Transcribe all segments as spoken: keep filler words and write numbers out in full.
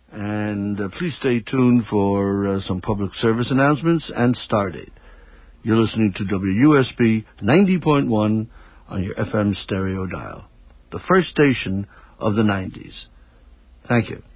And uh, please stay tuned for uh, some public service announcements and Stardate. You're listening to W U S B ninety point one on your F M stereo dial, the first station of the nineties. Thank you.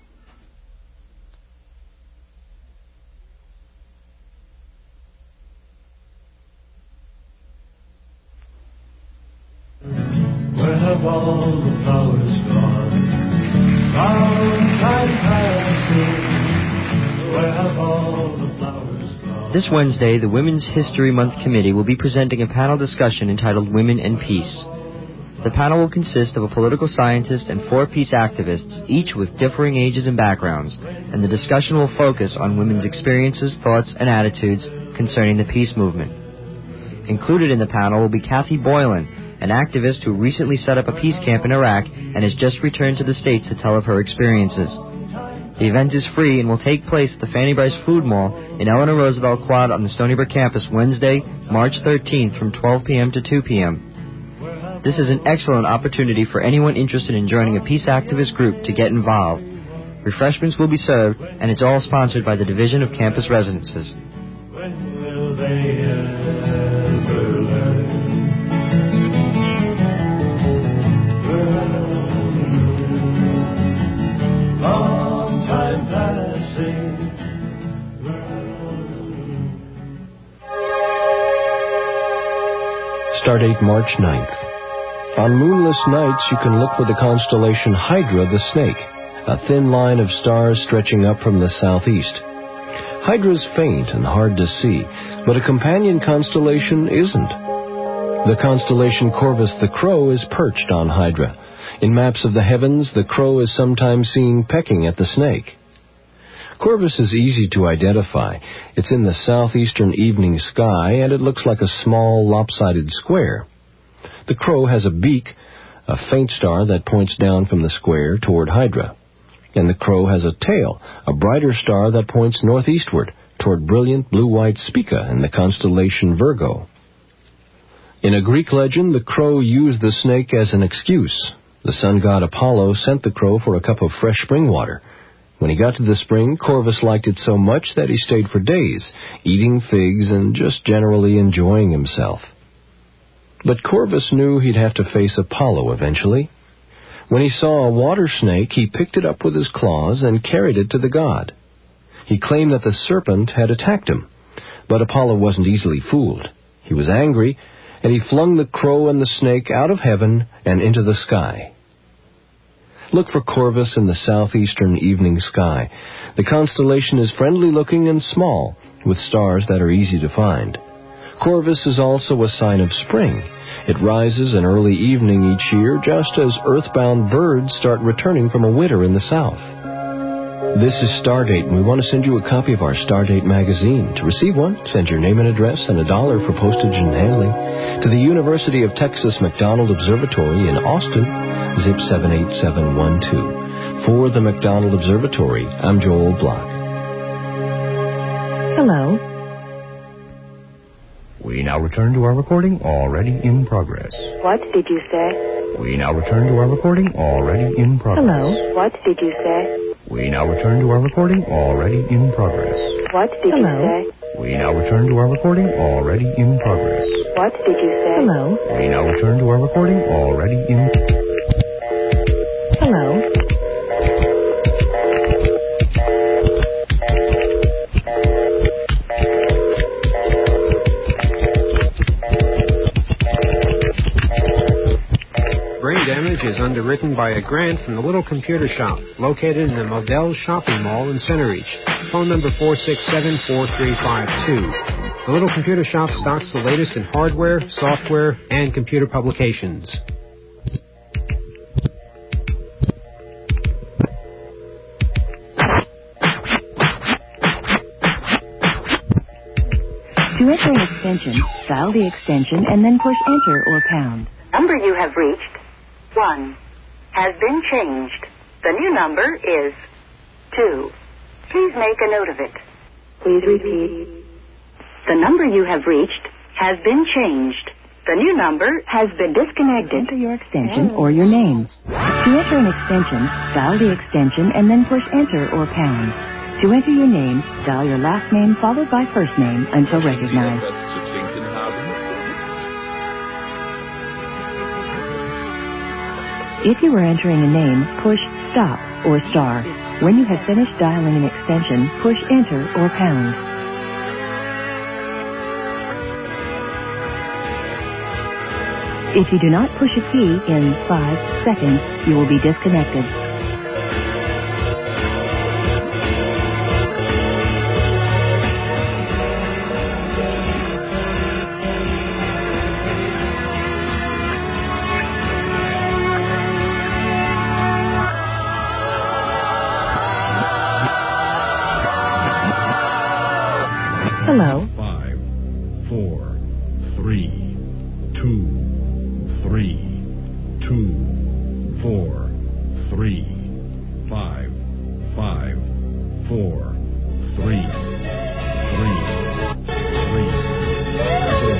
Where have all the flowers gone? Long time passing. Where have all the flowers gone? This Wednesday, the Women's History Month Committee will be presenting a panel discussion entitled Women and Peace. The panel will consist of a political scientist and four peace activists, each with differing ages and backgrounds, and the discussion will focus on women's experiences, thoughts, and attitudes concerning the peace movement. Included in the panel will be Kathy Boylan, an activist who recently set up a peace camp in Iraq and has just returned to the States to tell of her experiences. The event is free and will take place at the Fanny Bryce Food Mall in Eleanor Roosevelt Quad on the Stony Brook campus Wednesday, March thirteenth from twelve p.m. to two p.m. This is an excellent opportunity for anyone interested in joining a peace activist group to get involved. Refreshments will be served, and it's all sponsored by the Division of Campus Residences. When will they ever learn? Long time passing. Stardate March ninth. On moonless nights, you can look for the constellation Hydra the Snake, a thin line of stars stretching up from the southeast. Hydra's faint and hard to see, but a companion constellation isn't. The constellation Corvus the Crow is perched on Hydra. In maps of the heavens, the crow is sometimes seen pecking at the snake. Corvus is easy to identify. It's in the southeastern evening sky, and it looks like a small, lopsided square. The crow has a beak, a faint star that points down from the square toward Hydra. And the crow has a tail, a brighter star that points northeastward toward brilliant blue-white Spica in the constellation Virgo. In a Greek legend, the crow used the snake as an excuse. The sun god Apollo sent the crow for a cup of fresh spring water. When he got to the spring, Corvus liked it so much that he stayed for days, eating figs and just generally enjoying himself. But Corvus knew he'd have to face Apollo eventually. When he saw a water snake, he picked it up with his claws and carried it to the god. He claimed that the serpent had attacked him, but Apollo wasn't easily fooled. He was angry, and he flung the crow and the snake out of heaven and into the sky. Look for Corvus in the southeastern evening sky. The constellation is friendly-looking and small, with stars that are easy to find. Corvus is also a sign of spring. It rises in early evening each year, just as earthbound birds start returning from a winter in the south. This is Stardate, and we want to send you a copy of our Stardate magazine. To receive one, send your name and address and a dollar for postage and handling to the University of Texas McDonald Observatory in Austin, zip seven eight seven one two. For the McDonald Observatory, I'm Joel Block. Hello. We now return to our recording, already in progress. What did you say? We now return to our recording, already in progress. Hello. What did you say? We now return to our recording, already in progress. What did Hello. you say? We now return to our recording, already in progress. What did you say? Hello. We now return to our recording, already in... Hello. Brain Damage is underwritten by a grant from the Little Computer Shop, located in the Modell Shopping Mall in Centereach. Phone number four six seven, four three five two. The Little Computer Shop stocks the latest in hardware, software, and computer publications. To enter an extension, dial the extension and then push enter or pound. Number you have reached, one, has been changed. The new number is two. Please make a note of it. Please repeat. The number you have reached has been changed. The new number has been disconnected. Enter your extension or your name. To enter an extension, dial the extension and then push enter or pound. To enter your name, dial your last name followed by first name until recognized. If you are entering a name, push stop or star. When you have finished dialing an extension, push enter or pound. If you do not push a key in five seconds, you will be disconnected. Hello. Five, four, three, two, three, two, four, three, five, five, four, three, three, three, four,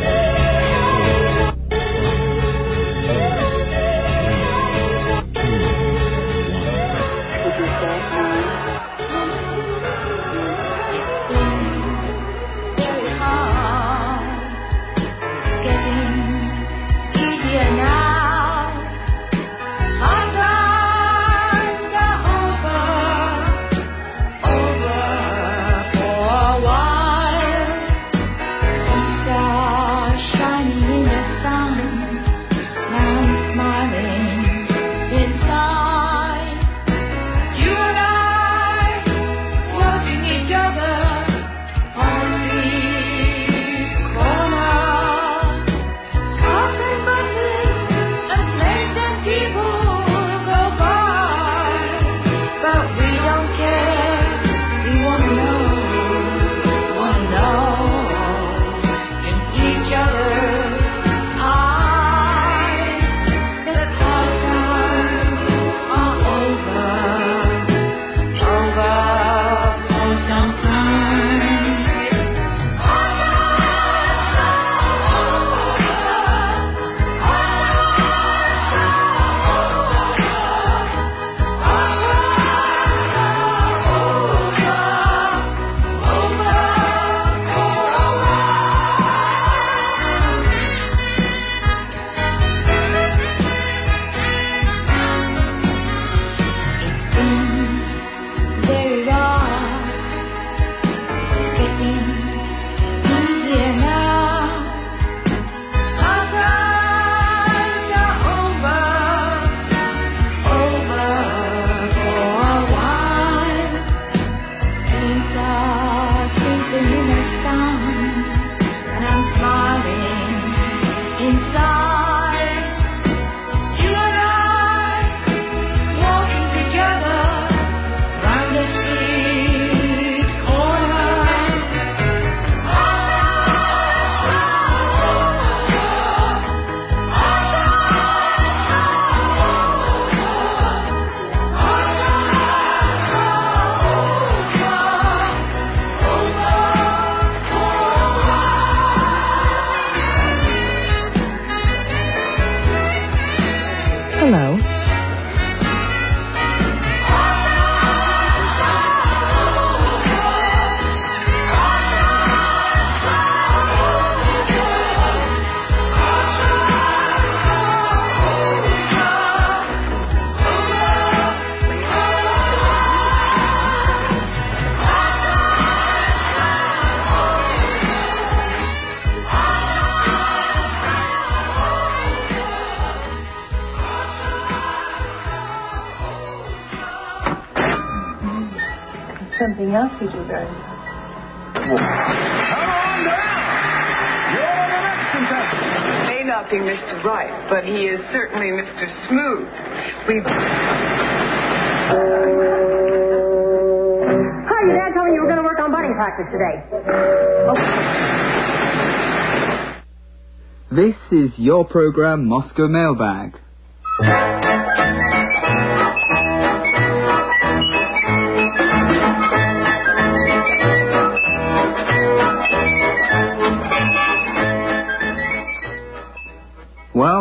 Hello. Something else you do very well. Come on down! You're the next contestant. May not be Mister Right, but he is certainly Mister Smooth. We've... Hi, your dad told me you were going to work on bunny practice today. Oh. This is your program, Moscow Mailbag.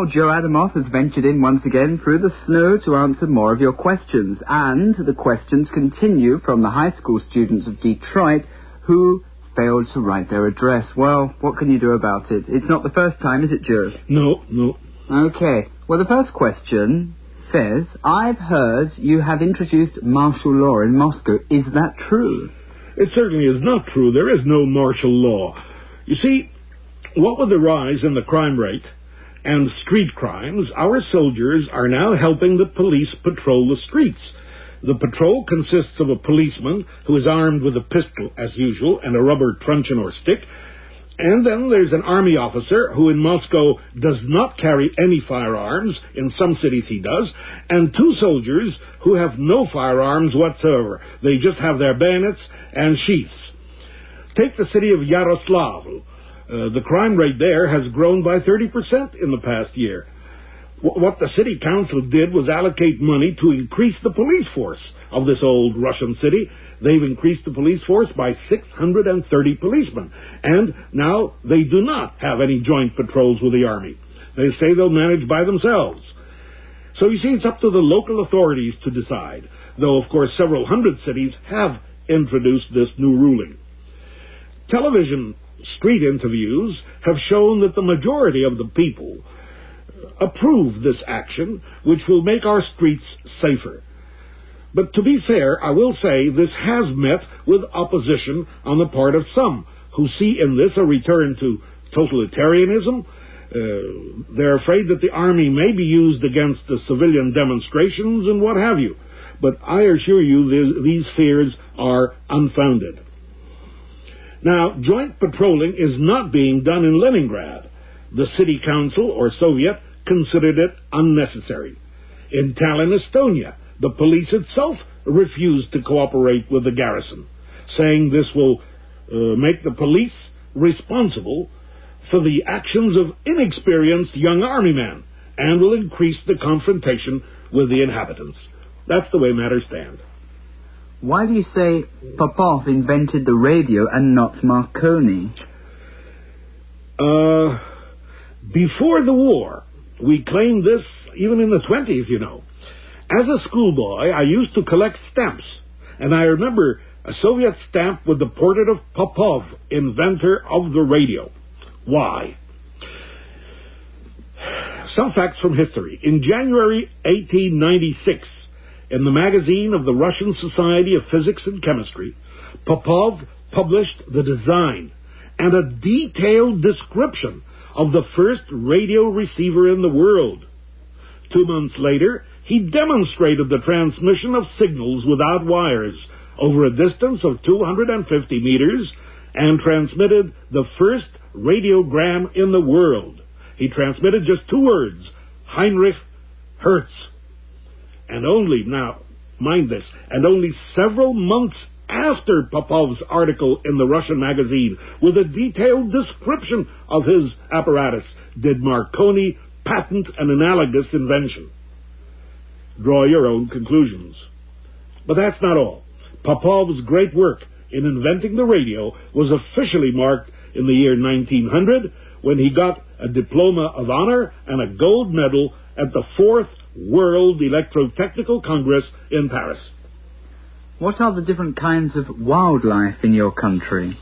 Now, Joe Adamoff has ventured in once again through the snow to answer more of your questions. And the questions continue from the high school students of Detroit who failed to write their address. Well, what can you do about it? It's not the first time, is it, Joe? No, no. Okay. Well, the first question says, I've heard you have introduced martial law in Moscow. Is that true? It certainly is not true. There is no martial law. You see, what with the rise in the crime rate and street crimes, our soldiers are now helping the police patrol the streets. The patrol consists of a policeman who is armed with a pistol, as usual, and a rubber truncheon or stick. And then there's an army officer who in Moscow does not carry any firearms. In some cities he does. And two soldiers who have no firearms whatsoever. They just have their bayonets and sheaths. Take the city of Yaroslavl. Uh, the crime rate there has grown by thirty percent in the past year. W- what the city council did was allocate money to increase the police force of this old Russian city. They've increased the police force by six hundred thirty policemen. And now they do not have any joint patrols with the army. They say they'll manage by themselves. So you see, it's up to the local authorities to decide, though, of course, several hundred cities have introduced this new ruling. Television street interviews have shown that the majority of the people approve this action, which will make our streets safer. But to be fair, I will say this has met with opposition on the part of some who see in this a return to totalitarianism. Uh, they're afraid that the army may be used against the civilian demonstrations and what have you. But I assure you th- these fears are unfounded. Now, joint patrolling is not being done in Leningrad. The city council, or Soviet, considered it unnecessary. In Tallinn, Estonia, the police itself refused to cooperate with the garrison, saying this will uh, make the police responsible for the actions of inexperienced young army men and will increase the confrontation with the inhabitants. That's the way matters stand. Why do you say Popov invented the radio and not Marconi? Uh, before the war, we claimed this even in the twenties, you know. As a schoolboy, I used to collect stamps, and I remember a Soviet stamp with the portrait of Popov, inventor of the radio. Why? Some facts from history. In January eighteen ninety-six, in the magazine of the Russian Society of Physics and Chemistry, Popov published the design and a detailed description of the first radio receiver in the world. Two months later, he demonstrated the transmission of signals without wires over a distance of two hundred fifty meters and transmitted the first radiogram in the world. He transmitted just two words, Heinrich Hertz. And only, now, mind this, and only several months after Popov's article in the Russian magazine with a detailed description of his apparatus did Marconi patent an analogous invention. Draw your own conclusions. But that's not all. Popov's great work in inventing the radio was officially marked in the year nineteen hundred when he got a diploma of honor and a gold medal at the fourth World Electrotechnical Congress in Paris. What are the different kinds of wildlife in your country?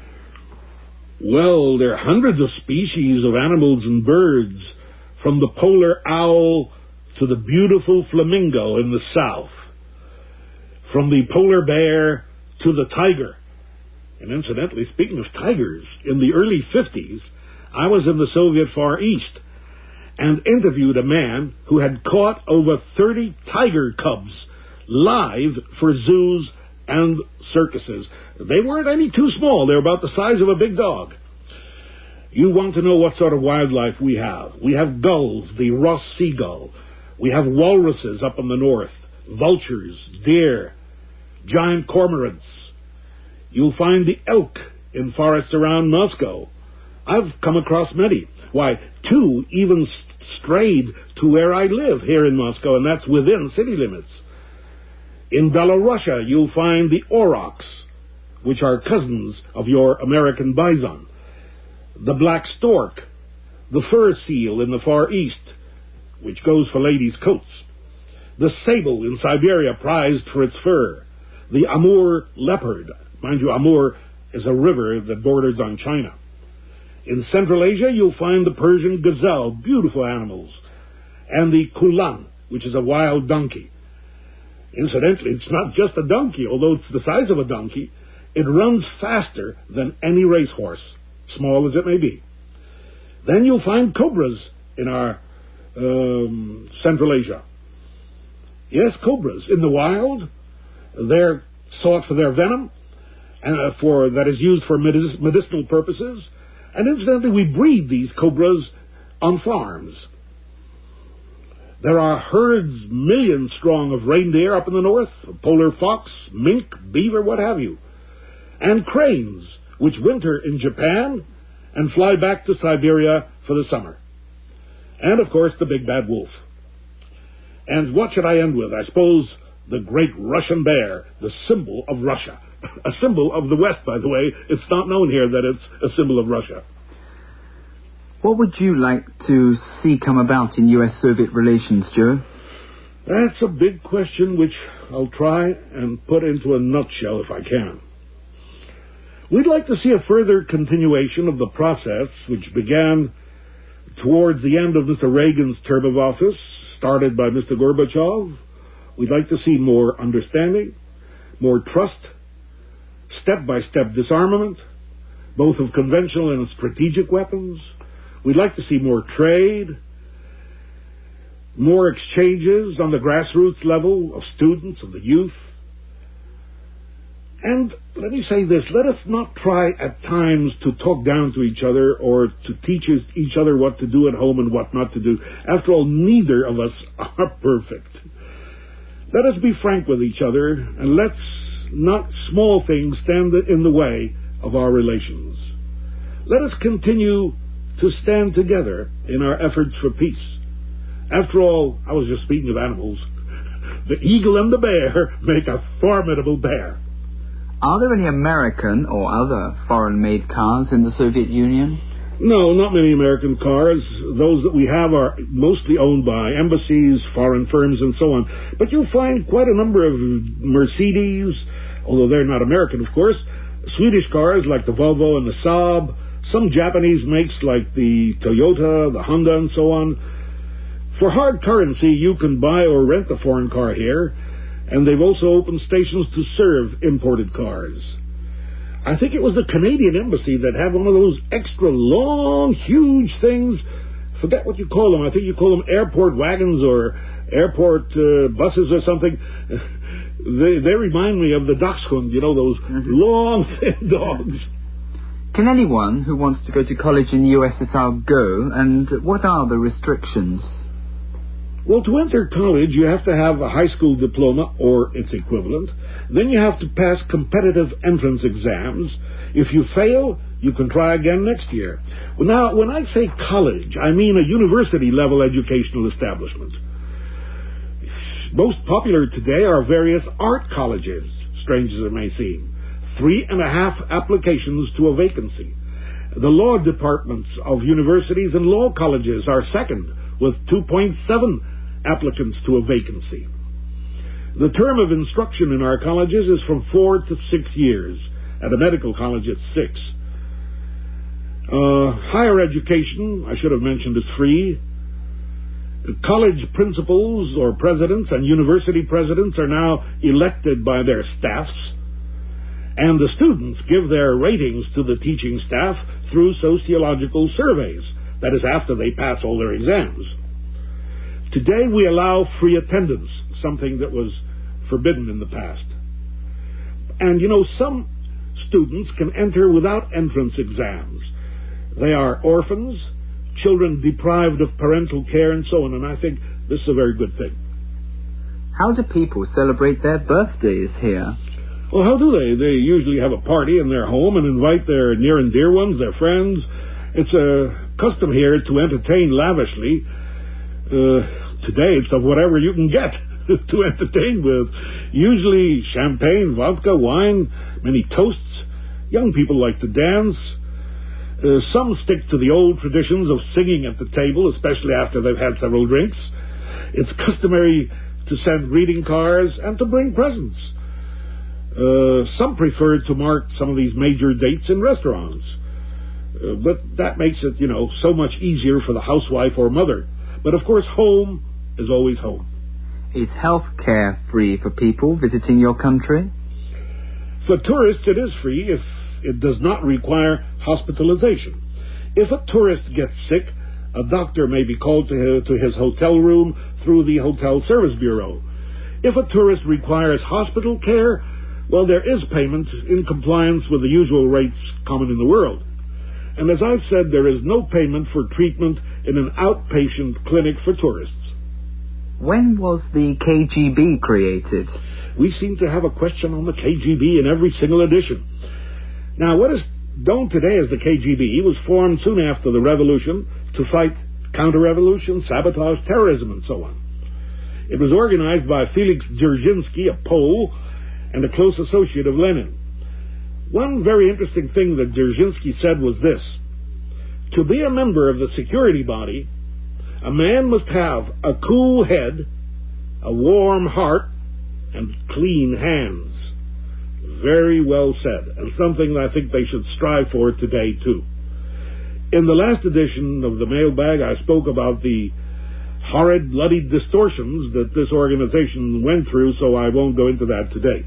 Well, there are hundreds of species of animals and birds, from the polar owl to the beautiful flamingo in the south, from the polar bear to the tiger. And incidentally, speaking of tigers, in the early fifties, I was in the Soviet Far East and interviewed a man who had caught over thirty tiger cubs live for zoos and circuses. They weren't any too small. They were about the size of a big dog. You want to know what sort of wildlife we have. We have gulls, the Ross seagull. We have walruses up in the north, vultures, deer, giant cormorants. You'll find the elk in forests around Moscow. I've come across many. Why, two even strayed to where I live here in Moscow, and that's within city limits. In Belarusia, you'll find the aurochs, which are cousins of your American bison, the black stork, the fur seal in the Far East, which goes for ladies' coats, the sable in Siberia prized for its fur, the Amur leopard. Mind you, Amur is a river that borders on China. In Central Asia, you'll find the Persian gazelle, beautiful animals, and the kulan, which is a wild donkey. Incidentally, it's not just a donkey, although it's the size of a donkey. It runs faster than any racehorse, small as it may be. Then you'll find cobras in our um, Central Asia. Yes, cobras in the wild. They're sought for their venom, and uh, for that is used for medic- medicinal purposes. And incidentally, we breed these cobras on farms. There are herds, millions strong, of reindeer up in the north, polar fox, mink, beaver, what have you. And cranes, which winter in Japan and fly back to Siberia for the summer. And, of course, the big bad wolf. And what should I end with? I suppose the great Russian bear, the symbol of Russia. A symbol of the West, by the way. It's not known here that it's a symbol of Russia. What would you like to see come about in U S Soviet relations, Joe? That's a big question which I'll try and put into a nutshell if I can. We'd like to see a further continuation of the process which began towards the end of Mister Reagan's term of office, started by Mister Gorbachev. We'd like to see more understanding, more trust, step-by-step disarmament, both of conventional and strategic weapons. We'd like to see more trade, more exchanges on the grassroots level of students, of the youth. And let me say this, let us not try at times to talk down to each other or to teach each other what to do at home and what not to do. After all, neither of us are perfect. Let us be frank with each other, and let's not small things stand in the way of our relations. Let us continue to stand together in our efforts for peace. After all, I was just speaking of animals. The eagle and the bear make a formidable pair. Are there any American or other foreign-made cars in the Soviet Union? No, not many American cars. Those that we have are mostly owned by embassies, foreign firms, and so on. But you'll find quite a number of Mercedes, although they're not American, of course, Swedish cars like the Volvo and the Saab, some Japanese makes like the Toyota, the Honda, and so on. For hard currency, you can buy or rent a foreign car here, and they've also opened stations to serve imported cars. I think it was the Canadian Embassy that had one of those extra long, huge things. Forget what you call them. I think you call them airport wagons or airport uh, buses or something. they, they remind me of the Dachshund, you know, those mm-hmm. long, thin dogs. Can anyone who wants to go to college in the U S S R go, and what are the restrictions? Well, to enter college, you have to have a high school diploma or its equivalent. Then you have to pass competitive entrance exams. If you fail, you can try again next year. Well, now, when I say college, I mean a university-level educational establishment. Most popular today are various art colleges, strange as it may seem. Three and a half applications to a vacancy. The law departments of universities and law colleges are second, with two point seven applicants to a vacancy. The term of instruction in our colleges is from four to six years. At a medical college, it's six. Uh, higher education, I should have mentioned, is free. College principals or presidents and university presidents are now elected by their staffs, and the students give their ratings to the teaching staff through sociological surveys. That is, after they pass all their exams. Today we allow free attendance, something that was forbidden in the past. And, you know, some students can enter without entrance exams. They are orphans, children deprived of parental care, and so on, and I think this is a very good thing. How do people celebrate their birthdays here? Well, how do they? They usually have a party in their home and invite their near and dear ones, their friends. It's a custom here to entertain lavishly. Uh, today it's of whatever you can get to entertain with. Usually champagne, vodka, wine, many toasts. Young people like to dance. Uh, some stick to the old traditions of singing at the table, especially after they've had several drinks. It's customary to send greeting cards and to bring presents. Uh, some prefer to mark some of these major dates in restaurants. Uh, but that makes it, you know, so much easier for the housewife or mother. But of course, home is always home. Is health care free for people visiting your country? For tourists, it is free if it does not require hospitalization. If a tourist gets sick, a doctor may be called to his, to his hotel room through the Hotel Service Bureau. If a tourist requires hospital care, well, there is payment in compliance with the usual rates common in the world. And as I've said, there is no payment for treatment in an outpatient clinic for tourists. When was the K G B created? We seem to have a question on the K G B in every single edition. Now, what is known today as the K G B was formed soon after the revolution to fight counter-revolution, sabotage, terrorism, and so on. It was organized by Felix Dzerzhinsky, a Pole, and a close associate of Lenin. One very interesting thing that Dzerzhinsky said was this: to be a member of the security body, a man must have a cool head, a warm heart, and clean hands. Very well said, and something that I think they should strive for today, too. In the last edition of the Mailbag, I spoke about the horrid, bloody distortions that this organization went through, so I won't go into that today.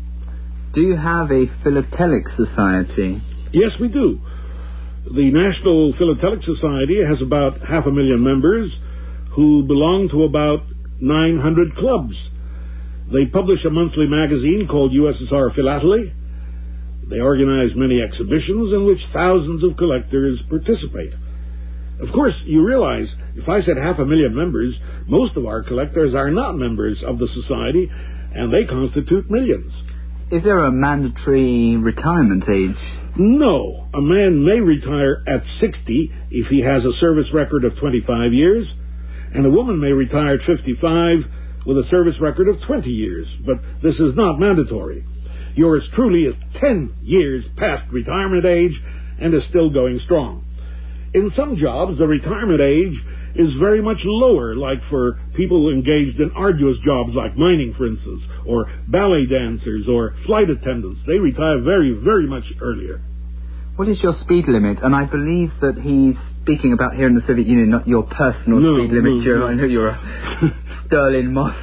Do you have a philatelic society? Yes, we do. The National Philatelic Society has about half a million members who belong to about nine hundred clubs. They publish a monthly magazine called U S S R Philately. They organize many exhibitions in which thousands of collectors participate. Of course, you realize, if I said half a million members, most of our collectors are not members of the society, and they constitute millions. Is there a mandatory retirement age? No. A man may retire at sixty if he has a service record of twenty-five years, and a woman may retire at fifty-five with a service record of twenty years, but this is not mandatory. Yours truly is ten years past retirement age and is still going strong. In some jobs, the retirement age is very much lower, like for people engaged in arduous jobs like mining, for instance, or ballet dancers or flight attendants. They retire very, very much earlier. What is your speed limit? And I believe that he's speaking about here in the Soviet Union, not your personal no, speed limit, no, Joe. no. I know you're a sterling moth.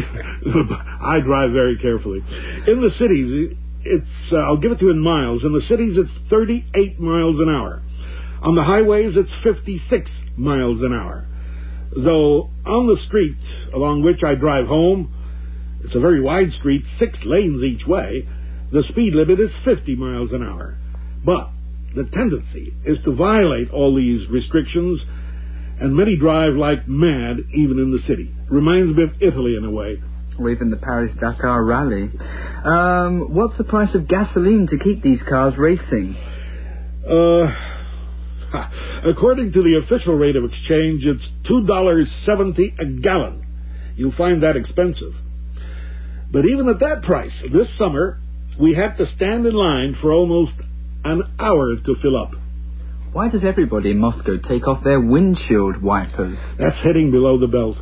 I drive very carefully. In the cities, it's, uh, I'll give it to you in miles. In the cities, it's thirty-eight miles an hour. On the highways, it's fifty-six miles an hour. Though on the street along which I drive home, it's a very wide street, six lanes each way, the speed limit is fifty miles an hour. But the tendency is to violate all these restrictions, and many drive like mad even in the city. Reminds me of Italy in a way. Or even the Paris-Dakar rally. Um, what's the price of gasoline to keep these cars racing? Uh... According to the official rate of exchange, it's two dollars and seventy cents a gallon. You'll find that expensive. But even at that price, this summer, we had to stand in line for almost an hour to fill up. Why does everybody in Moscow take off their windshield wipers? That's heading below the belt.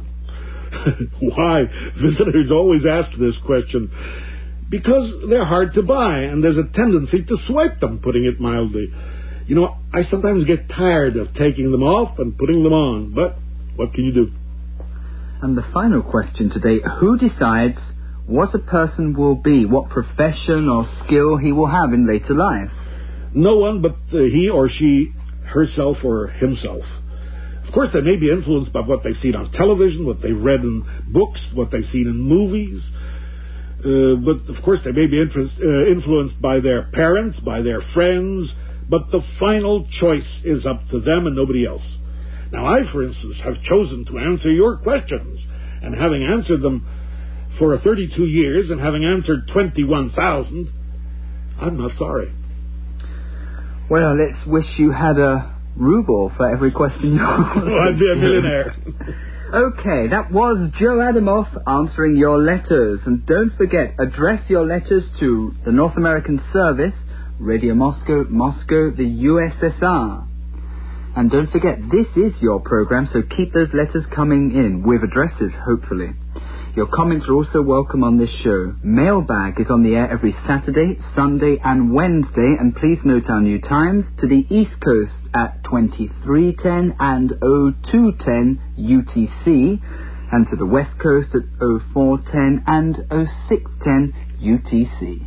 Why? Visitors always ask this question. Because they're hard to buy, and there's a tendency to swipe them, putting it mildly. You know, I sometimes get tired of taking them off and putting them on, but what can you do? And the final question today, who decides what a person will be, what profession or skill he will have in later life? No one but uh, he or she, herself or himself. Of course, they may be influenced by what they've seen on television, what they've read in books, what they've seen in movies. Uh, but, of course, they may be interest, uh, influenced by their parents, by their friends. But the final choice is up to them and nobody else. Now, I, for instance, have chosen to answer your questions. And having answered them for thirty-two years and having answered twenty-one thousand, I'm not sorry. Well, let's wish you had a ruble for every question you asked. Well, I'd be a millionaire. Okay, that was Joe Adamov answering your letters. And don't forget, address your letters to the North American Service, Radio Moscow, Moscow, the U S S R. And don't forget, this is your program, so keep those letters coming in, with addresses, hopefully. Your comments are also welcome on this show. Mailbag is on the air every Saturday, Sunday and Wednesday, and please note our new times. To the East Coast at twenty-three ten and oh two ten U T C, and to the West Coast at oh four ten and oh six ten U T C.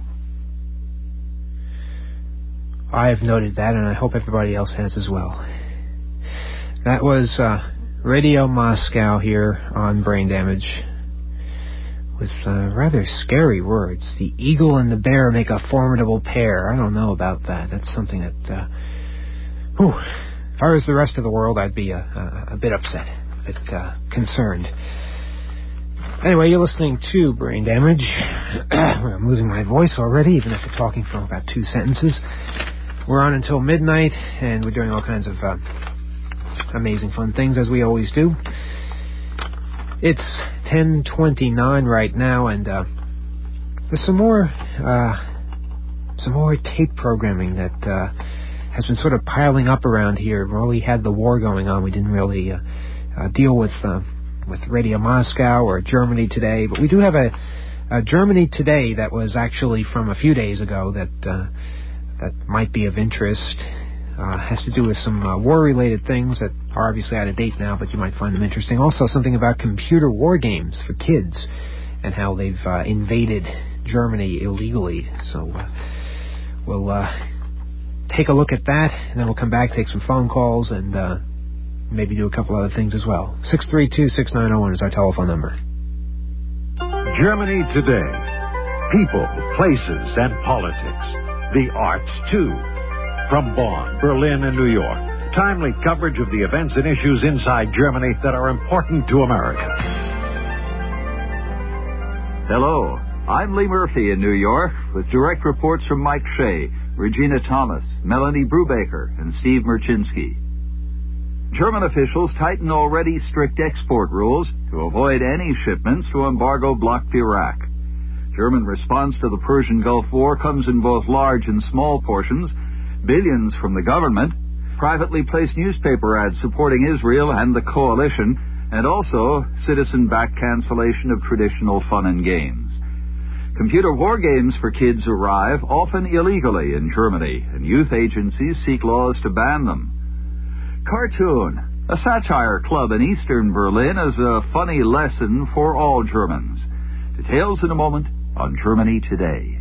I have noted that, and I hope everybody else has as well. That was uh, Radio Moscow here on Brain Damage, with uh, rather scary words. The eagle and the bear make a formidable pair. I don't know about that. That's something that, uh, whew, if I was the rest of the world, I'd be a, a, a bit upset, a bit uh, concerned. Anyway, you're listening to Brain Damage. I'm losing my voice already, even after talking for about two sentences. We're on until midnight, and we're doing all kinds of uh, amazing fun things, as we always do. It's ten twenty-nine right now, and uh, there's some more, uh, some more tape programming that uh, has been sort of piling up around here. While we had the war going on, we didn't really uh, uh, deal with uh, with Radio Moscow or Germany Today, but we do have a, a Germany Today that was actually from a few days ago that uh, that might be of interest. Uh, has to do with some uh, war-related things that are obviously out of date now, but you might find them interesting. Also, something about computer war games for kids and how they've uh, invaded Germany illegally. So uh, we'll uh, take a look at that, and then we'll come back, take some phone calls, and uh, maybe do a couple other things as well. six three two, six nine zero one is our telephone number. Germany Today. People, places, and politics. The arts, too. From Bonn, Berlin, and New York, timely coverage of the events and issues inside Germany that are important to America. Hello, I'm Lee Murphy in New York with direct reports from Mike Shea, Regina Thomas, Melanie Brubaker, and Steve Merchinsky. German officials tighten already strict export rules to avoid any shipments to embargo-blocked Iraq. German response to the Persian Gulf War comes in both large and small portions. Billions from the government, privately placed newspaper ads supporting Israel and the coalition, and also citizen-backed cancellation of traditional fun and games. Computer war games for kids arrive, often illegally, in Germany, and youth agencies seek laws to ban them. Cartoon, a satire club in eastern Berlin, is a funny lesson for all Germans. Details in a moment on Germany Today.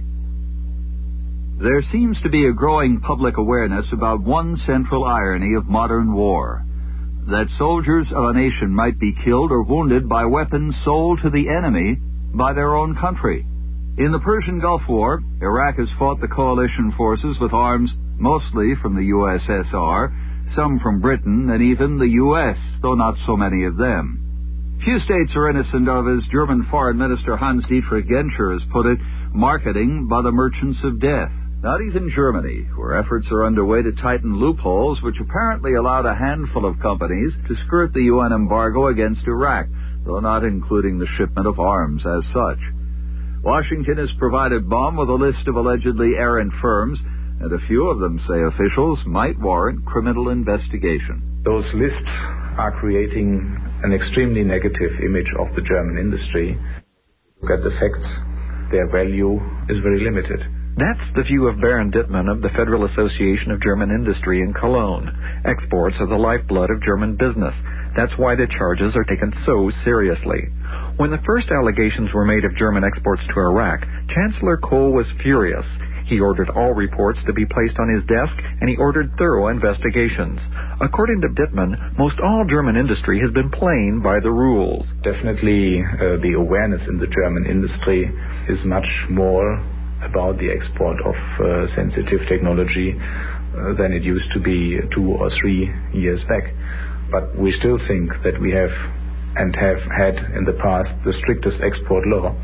There seems to be a growing public awareness about one central irony of modern war, that soldiers of a nation might be killed or wounded by weapons sold to the enemy by their own country. In the Persian Gulf War, Iraq has fought the coalition forces with arms mostly from the U S S R, some from Britain, and even the U S, though not so many of them. Few states are innocent of, as German Foreign Minister Hans-Dietrich Genscher has put it, marketing by the merchants of death. Not even Germany, where efforts are underway to tighten loopholes which apparently allowed a handful of companies to skirt the U N embargo against Iraq, though not including the shipment of arms as such. Washington has provided Baum with a list of allegedly errant firms, and a few of them, say officials, might warrant criminal investigation. Those lists are creating an extremely negative image of the German industry. Look at the facts. Their value is very limited. That's the view of Baron Dittmann of the Federal Association of German Industry in Cologne. Exports are the lifeblood of German business. That's why the charges are taken so seriously. When the first allegations were made of German exports to Iraq, Chancellor Kohl was furious. He ordered all reports to be placed on his desk, and he ordered thorough investigations. According to Dittmann, most all German industry has been playing by the rules. Definitely uh, the awareness in the German industry is much more about the export of uh, sensitive technology uh, than it used to be two or three years back. But we still think that we have and have had in the past the strictest export law.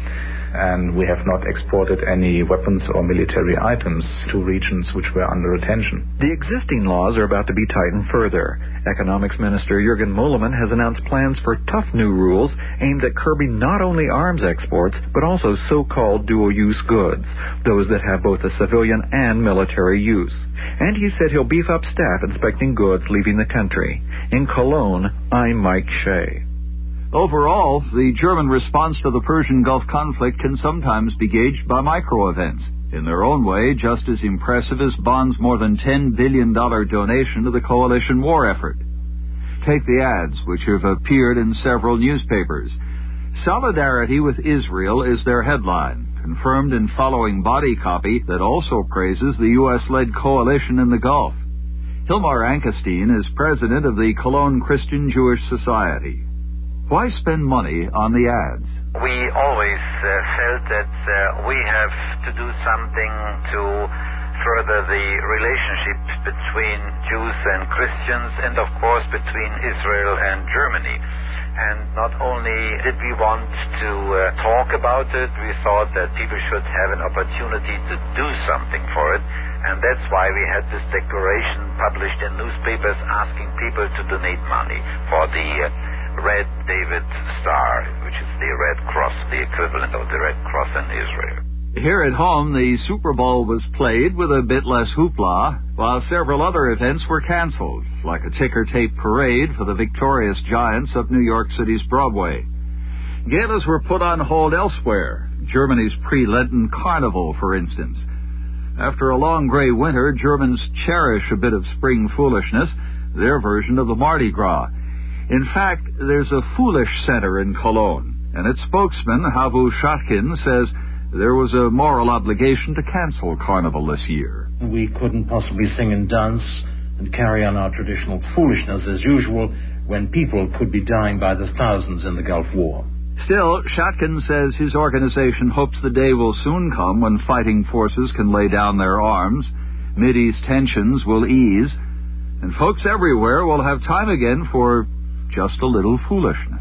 and we have not exported any weapons or military items to regions which were under attention. The existing laws are about to be tightened further. Economics Minister Jürgen Mollemann has announced plans for tough new rules aimed at curbing not only arms exports, but also so-called dual-use goods, those that have both a civilian and military use. And he said he'll beef up staff inspecting goods leaving the country. In Cologne, I'm Mike Shea. Overall, the German response to the Persian Gulf conflict can sometimes be gauged by micro-events. In their own way, just as impressive as Bonn's more than ten billion dollars donation to the coalition war effort. Take the ads, which have appeared in several newspapers. Solidarity with Israel is their headline, confirmed in following body copy that also praises the U S-led coalition in the Gulf. Hilmar Ankerstein is president of the Cologne Christian Jewish Society. Why spend money on the ads? We always uh, felt that uh, we have to do something to further the relationship between Jews and Christians, and of course between Israel and Germany. And not only did we want to uh, talk about it, we thought that people should have an opportunity to do something for it. And that's why we had this declaration published in newspapers asking people to donate money for the uh, Red David Star, which is the Red Cross, the equivalent of the Red Cross in Israel. Here at home, the Super Bowl was played with a bit less hoopla, while several other events were canceled, like a ticker tape parade for the victorious Giants of New York City's Broadway. Galas were put on hold elsewhere, Germany's pre-Lenten carnival, for instance. After a long gray winter, Germans cherish a bit of spring foolishness, their version of the Mardi Gras. In fact, there's a foolish center in Cologne, and its spokesman, Havu Shatkin, says there was a moral obligation to cancel Carnival this year. We couldn't possibly sing and dance and carry on our traditional foolishness as usual when people could be dying by the thousands in the Gulf War. Still, Shatkin says his organization hopes the day will soon come when fighting forces can lay down their arms, Mideast tensions will ease, and folks everywhere will have time again for just a little foolishness.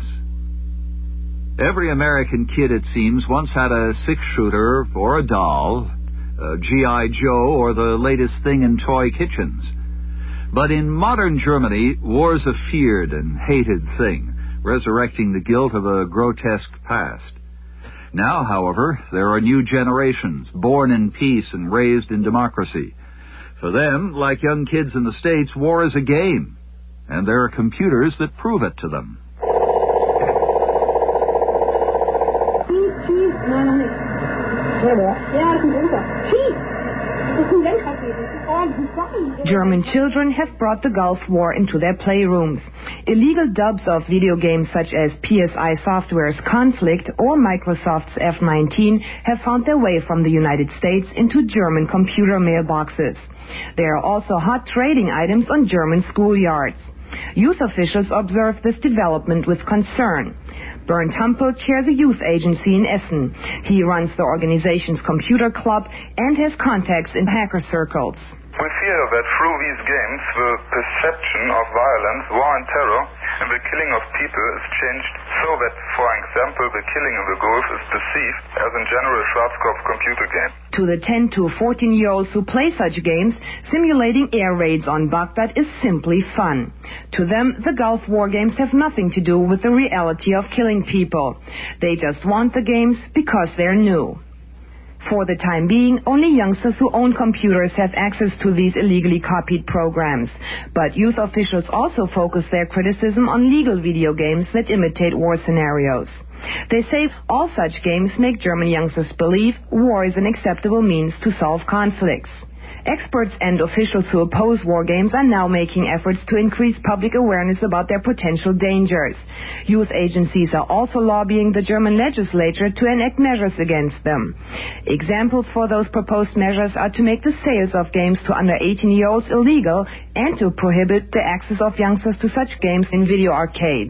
Every American kid, it seems, once had a six-shooter or a doll, a G I Joe, or the latest thing in toy kitchens. But in modern Germany, war's a feared and hated thing, resurrecting the guilt of a grotesque past. Now, however, there are new generations, born in peace and raised in democracy. For them, like young kids in the States, war is a game. And there are computers that prove it to them. German children have brought the Gulf War into their playrooms. Illegal dubs of video games such as P S I Software's Conflict or Microsoft's F nineteen have found their way from the United States into German computer mailboxes. There are also hot trading items on German schoolyards. Youth officials observe this development with concern. Bernd Hampel chairs a youth agency in Essen. He runs the organization's computer club and has contacts in hacker circles. We fear that through these games, the perception of violence, war and terror, and the killing of people is changed so that, for example, the killing in the Gulf is perceived as a general Schwarzkopf computer game. To the ten to fourteen-year-olds who play such games, simulating air raids on Baghdad is simply fun. To them, the Gulf War games have nothing to do with the reality of killing people. They just want the games because they're new. For the time being, only youngsters who own computers have access to these illegally copied programs. But youth officials also focus their criticism on legal video games that imitate war scenarios. They say all such games make German youngsters believe war is an acceptable means to solve conflicts. Experts and officials who oppose war games are now making efforts to increase public awareness about their potential dangers. Youth agencies are also lobbying the German legislature to enact measures against them. Examples for those proposed measures are to make the sales of games to under eighteen-year-olds illegal and to prohibit the access of youngsters to such games in video arcades.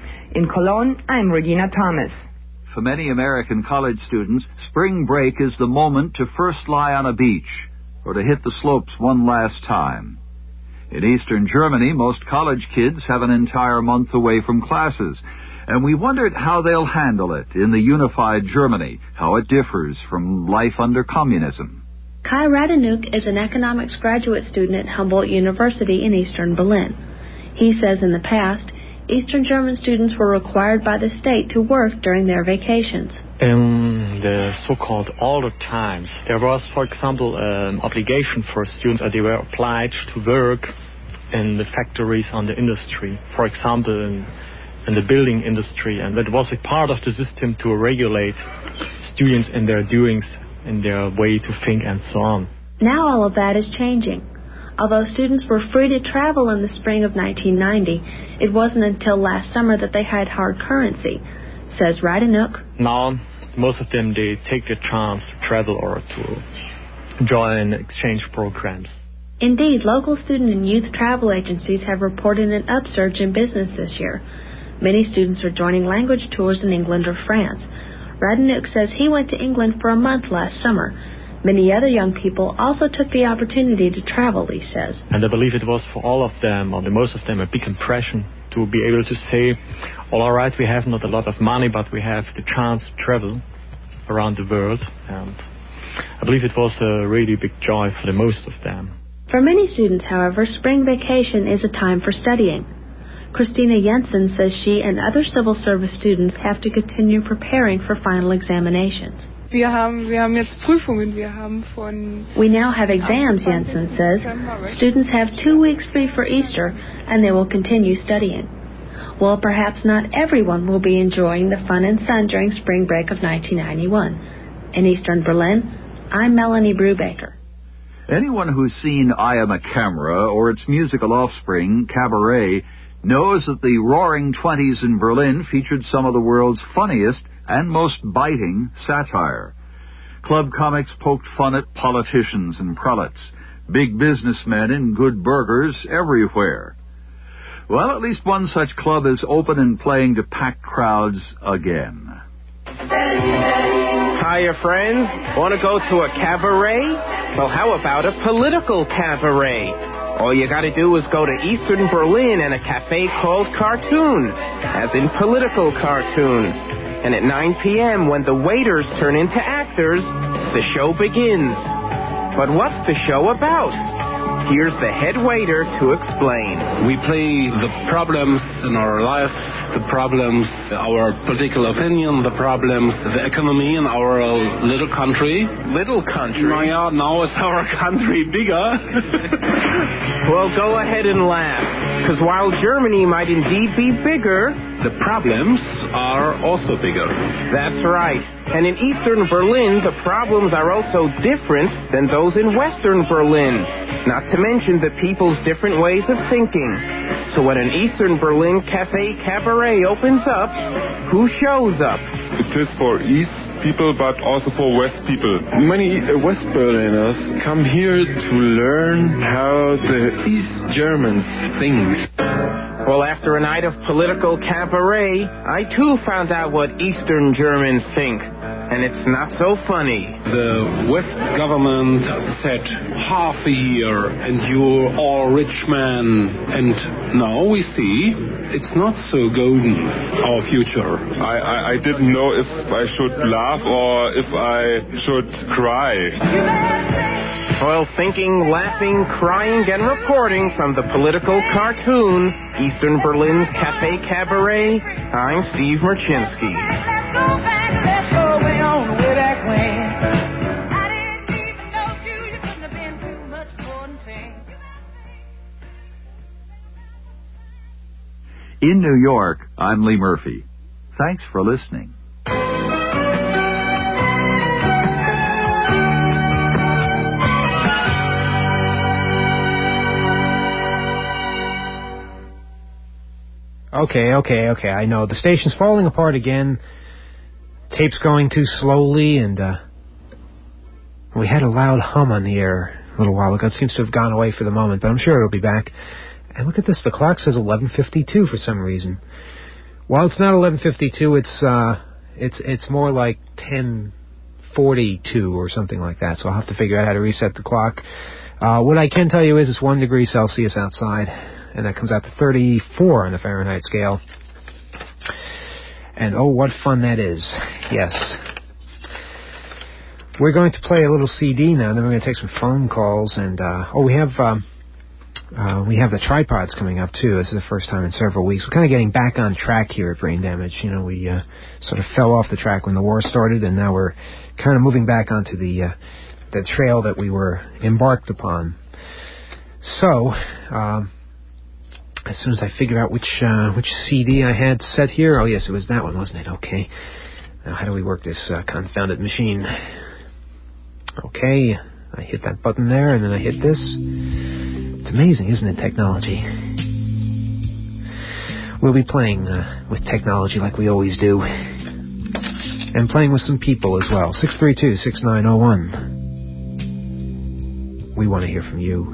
In Cologne, I'm Regina Thomas. For many American college students, spring break is the moment to first lie on a beach or to hit the slopes one last time. In eastern Germany, most college kids have an entire month away from classes, and we wondered how they'll handle it in the unified Germany, how it differs from life under communism. Kai Radenuk is an economics graduate student at Humboldt University in Eastern Berlin. He says in the past, Eastern German students were required by the state to work during their vacations. In the so-called older times, there was, for example, an obligation for students that they were obliged to work in the factories on the industry, for example, in, in the building industry, and that was a part of the system to regulate students in their doings, in their way to think and so on. Now all of that is changing. Although students were free to travel in the spring of nineteen ninety, it wasn't until last summer that they had hard currency, says Radenuk. Now, most of them, they take the chance to travel or to join exchange programs. Indeed, local student and youth travel agencies have reported an upsurge in business this year. Many students are joining language tours in England or France. Radenuk says he went to England for a month last summer. Many other young people also took the opportunity to travel, he says. And I believe it was for all of them, or the most of them, a big impression to be able to say, well, all right, we have not a lot of money, but we have the chance to travel around the world. And I believe it was a really big joy for the most of them. For many students, however, spring vacation is a time for studying. Christina Jensen says she and other civil service students have to continue preparing for final examinations. Wir haben, wir haben jetzt Prüfungen, wir haben von... We now have exams, Jensen says. Students have two weeks free for Easter, and they will continue studying. Well, perhaps not everyone will be enjoying the fun and sun during spring break of nineteen ninety-one. In Eastern Berlin, I'm Melanie Brubaker. Anyone who's seen I Am a Camera or its musical offspring, Cabaret, knows that the Roaring Twenties in Berlin featured some of the world's funniest and most biting satire. Club comics poked fun at politicians and prelates, big businessmen and good burgers everywhere. Well, at least one such club is open and playing to packed crowds again. Hiya, friends. Want to go to a cabaret? Well, how about a political cabaret? All you gotta do is go to Eastern Berlin and a cafe called Cartoon, as in political cartoon. And at nine p.m., when the waiters turn into actors, the show begins. But what's the show about? Here's the head waiter to explain. We play the problems in our life, the problems, our political opinion, the problems, the economy in our little country. Little country? No, yeah, now is our country bigger. Well, go ahead and laugh, because while Germany might indeed be bigger, the problems are also bigger. That's right. And in Eastern Berlin, the problems are also different than those in Western Berlin, not to mention the people's different ways of thinking. So when an Eastern Berlin cafe cabaret opens up, who shows up? It is for East people, but also for West people. Many West Berliners come here to learn how the East Germans think. Well, after a night of political cabaret, I too found out what Eastern Germans think. And it's not so funny. The West government said half a year and you're all rich man. And now we see it's not so golden, our future. I, I, I didn't know if I should laugh or if I should cry. Well, thinking, laughing, crying, and reporting from the political cartoon, Eastern Berlin's Cafe Cabaret, I'm Steve Merchinsky. In New York, I'm Lee Murphy. Thanks for listening. Okay, okay, okay, I know. The station's falling apart again. Tape's going too slowly, and uh, we had a loud hum on the air a little while ago. It seems to have gone away for the moment, but I'm sure it'll be back. And look at this, the clock says eleven fifty-two for some reason. While it's not eleven fifty-two, it's uh, it's it's more like ten forty-two or something like that, so I'll have to figure out how to reset the clock. Uh, what I can tell you is it's one degree Celsius outside, and that comes out to thirty-four on the Fahrenheit scale. And oh, what fun that is. Yes. We're going to play a little C D now, and then we're going to take some phone calls. And, uh, oh, we have... Um, Uh, we have the tripods coming up, too. This is the first time in several weeks. We're kind of getting back on track here at Brain Damage. You know, we uh, sort of fell off the track when the war started, and now we're kind of moving back onto the uh, the trail that we were embarked upon. So, um, as soon as I figured out which uh, which C D I had set here, oh, yes, it was that one, wasn't it? Okay. Now, how do we work this uh, confounded machine? Okay, I hit that button there, and then I hit this. It's amazing, isn't it, technology? We'll be playing uh, with technology like we always do. And playing with some people as well. six three two, six nine zero one. We want to hear from you.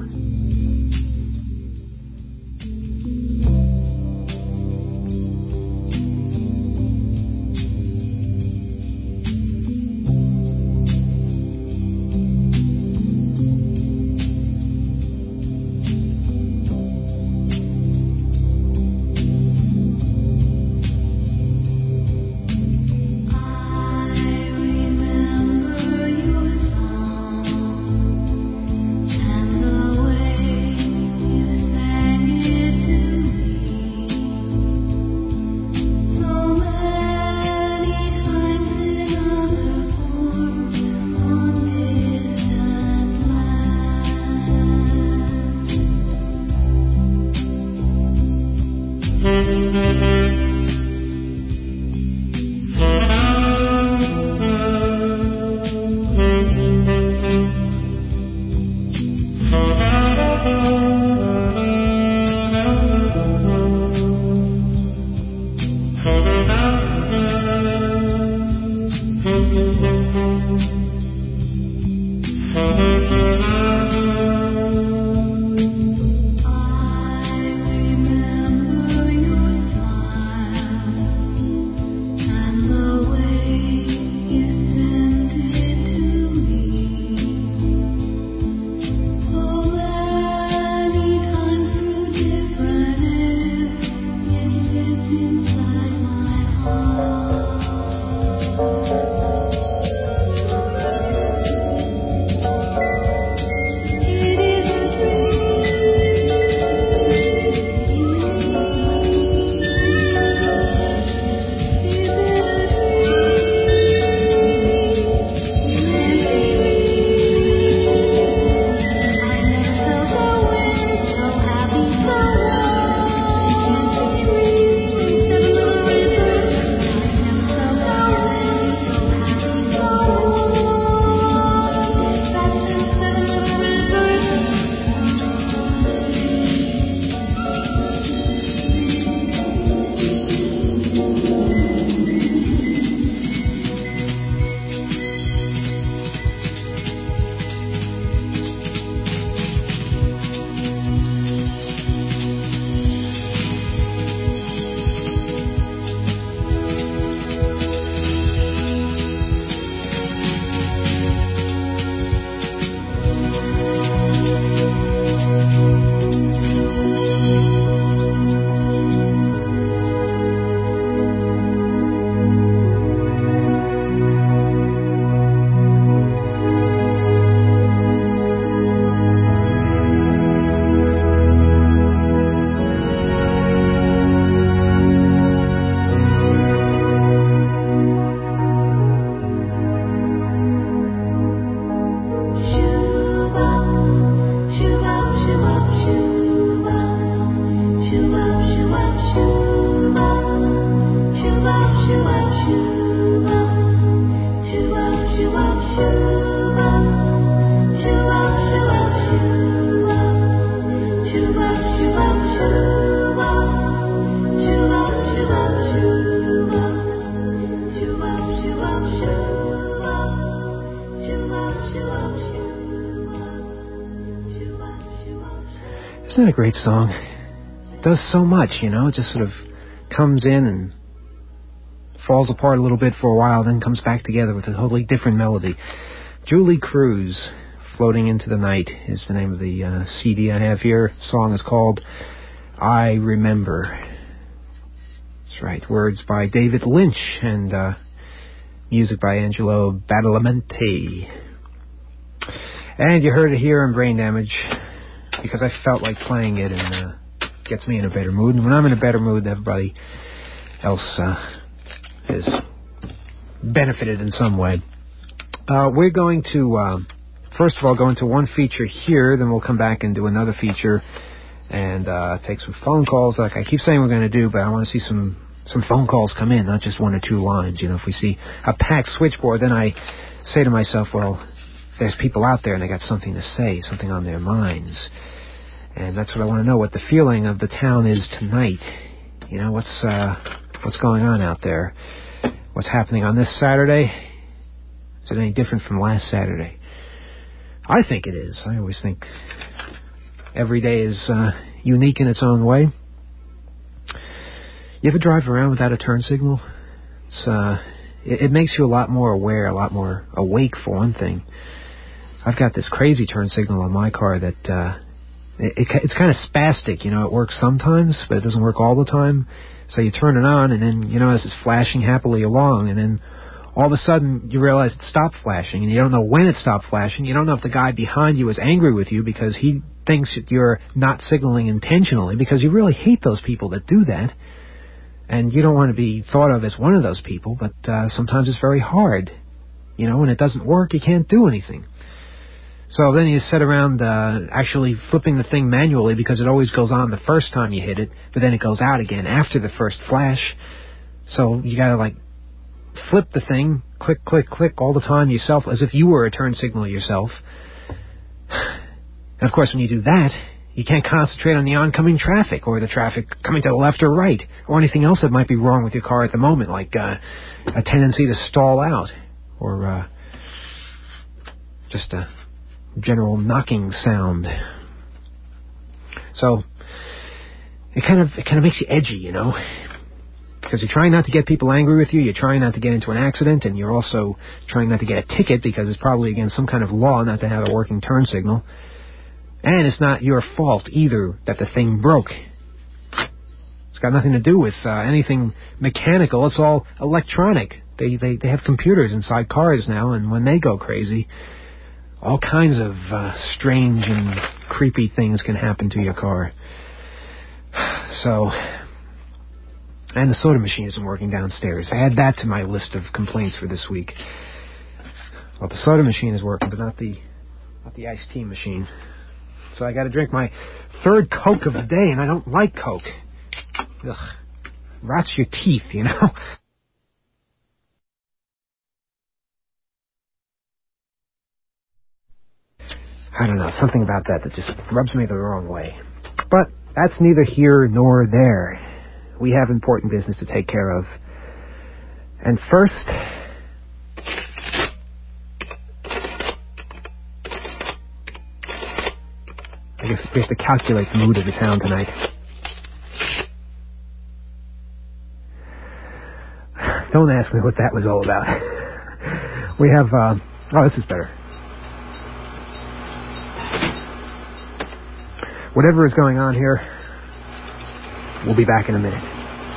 Isn't it a great song? It does so much, you know. It just sort of comes in and falls apart a little bit for a while, then comes back together with a totally different melody. Julie Cruz, Floating Into the Night, is the name of the uh, C D I have here. The song is called I Remember. That's right. Words by David Lynch and uh, music by Angelo Badalamenti. And you heard it here on Brain Damage because I felt like playing it, and uh, gets me in a better mood. And when I'm in a better mood, everybody else uh, is benefited in some way. Uh, we're going to, uh, first of all, go into one feature here, then we'll come back and do another feature and uh, take some phone calls like I keep saying we're going to do, but I want to see some, some phone calls come in, not just one or two lines. You know, if we see a packed switchboard, then I say to myself, well, there's people out there and they got something to say, something on their minds. And that's what I want to know, what the feeling of the town is tonight. You know, what's uh, what's going on out there? What's happening on this Saturday? Is it any different from last Saturday? I think it is. I always think every day is uh, unique in its own way. You ever drive around without a turn signal? It's uh, it, it makes you a lot more aware, a lot more awake, for one thing. I've got this crazy turn signal on my car that uh, it, it, it's kind of spastic. You know, it works sometimes, but it doesn't work all the time. So you turn it on, and then, you know, as it's flashing happily along, and then all of a sudden you realize it stopped flashing, and you don't know when it stopped flashing. You don't know if the guy behind you is angry with you because he thinks that you're not signaling intentionally, because you really hate those people that do that. And you don't want to be thought of as one of those people, but uh, sometimes it's very hard. You know, when it doesn't work, you can't do anything. So then you sit around uh, actually flipping the thing manually, because it always goes on the first time you hit it, but then it goes out again after the first flash. So you got to, like, flip the thing, click, click, click all the time yourself, as if you were a turn signal yourself. And, of course, when you do that, you can't concentrate on the oncoming traffic or the traffic coming to the left or right or anything else that might be wrong with your car at the moment, like uh, a tendency to stall out or uh, just a general knocking sound. So it kind of it kind of makes you edgy, you know, because you're trying not to get people angry with you, you're trying not to get into an accident, and you're also trying not to get a ticket because it's probably against some kind of law not to have a working turn signal. And it's not your fault either that the thing broke. It's got nothing to do with uh, anything mechanical. It's all electronic. They, they they have computers inside cars now, and when they go crazy, all kinds of uh, strange and creepy things can happen to your car. So, and the soda machine isn't working downstairs. I add that to my list of complaints for this week. Well, the soda machine is working, but not the not the iced tea machine. So I got to drink my third Coke of the day, and I don't like Coke. Ugh, rots your teeth, you know. I don't know, something about that that just rubs me the wrong way. But that's neither here nor there. We have important business to take care of. And first, I guess we have to calculate the mood of the town tonight. Don't ask me what that was all about. We have, uh, oh, this is better. Whatever is going on here, we'll be back in a minute.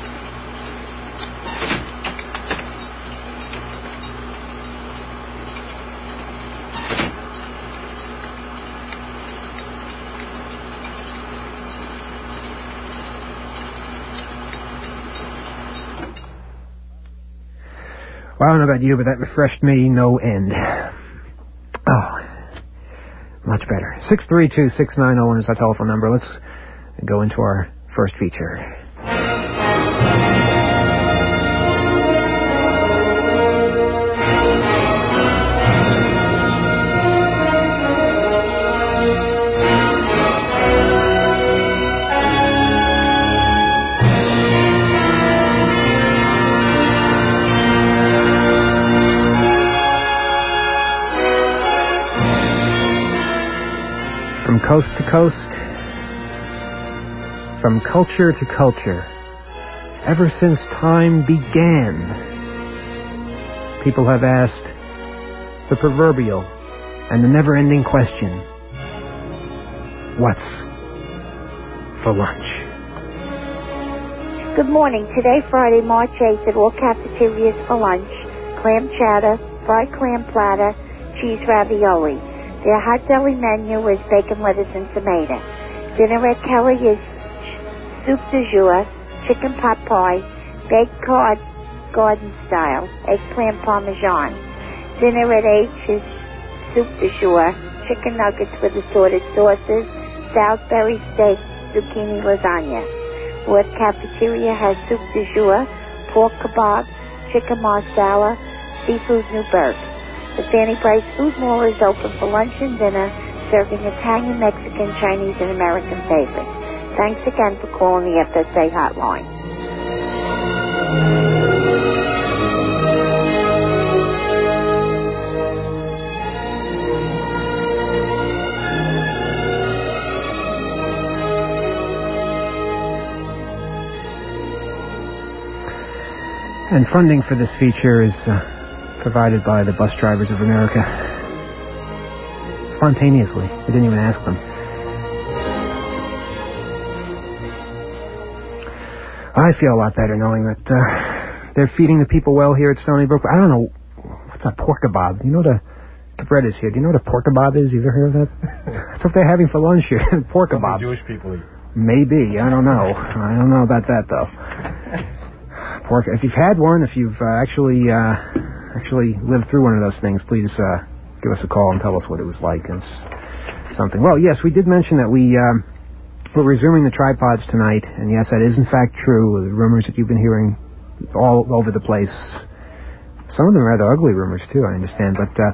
Well, I don't know about you, but that refreshed me no end. Oh, much better. six three two, six nine zero one is our telephone number. Let's go into our first feature. From coast to coast, from culture to culture, ever since time began, people have asked the proverbial and the never-ending question, what's for lunch? Good morning. Today, Friday, March eighth, at all cafeterias for lunch, clam chowder, fried clam platter, cheese ravioli. Their hot deli menu is bacon, lettuce, and tomato. Dinner at Kelly is soup du jour, chicken pot pie, baked cod garden style, eggplant parmesan. Dinner at H is soup du jour, chicken nuggets with assorted sauces, Salisbury steak, zucchini lasagna. Worth Cafeteria has soup du jour, pork kebab, chicken marsala, seafood Newburgh. The Fanny Price Food Mall is open for lunch and dinner, serving Italian, Mexican, Chinese, and American favorites. Thanks again for calling the F S A hotline. And funding for this feature is uh, provided by the Bus Drivers of America. Spontaneously. I didn't even ask them. I feel a lot better knowing that uh, they're feeding the people well here at Stony Brook. I don't know. What's a pork kebab? You know what a bread is here. Do you know what a pork kebab is? You ever heard of that? That's what they're having for lunch here. Pork kebab. Jewish people eat. Maybe. I don't know. I don't know about that, though. Pork. If you've had one, if you've uh, actually uh, actually lived through one of those things, please uh, give us a call and tell us what it was like. It's something. Well, yes, we did mention that we um, we're resuming the tripods tonight, and yes, that is in fact true. The rumors that you've been hearing all over the place. Some of them rather ugly rumors too, I understand. But uh,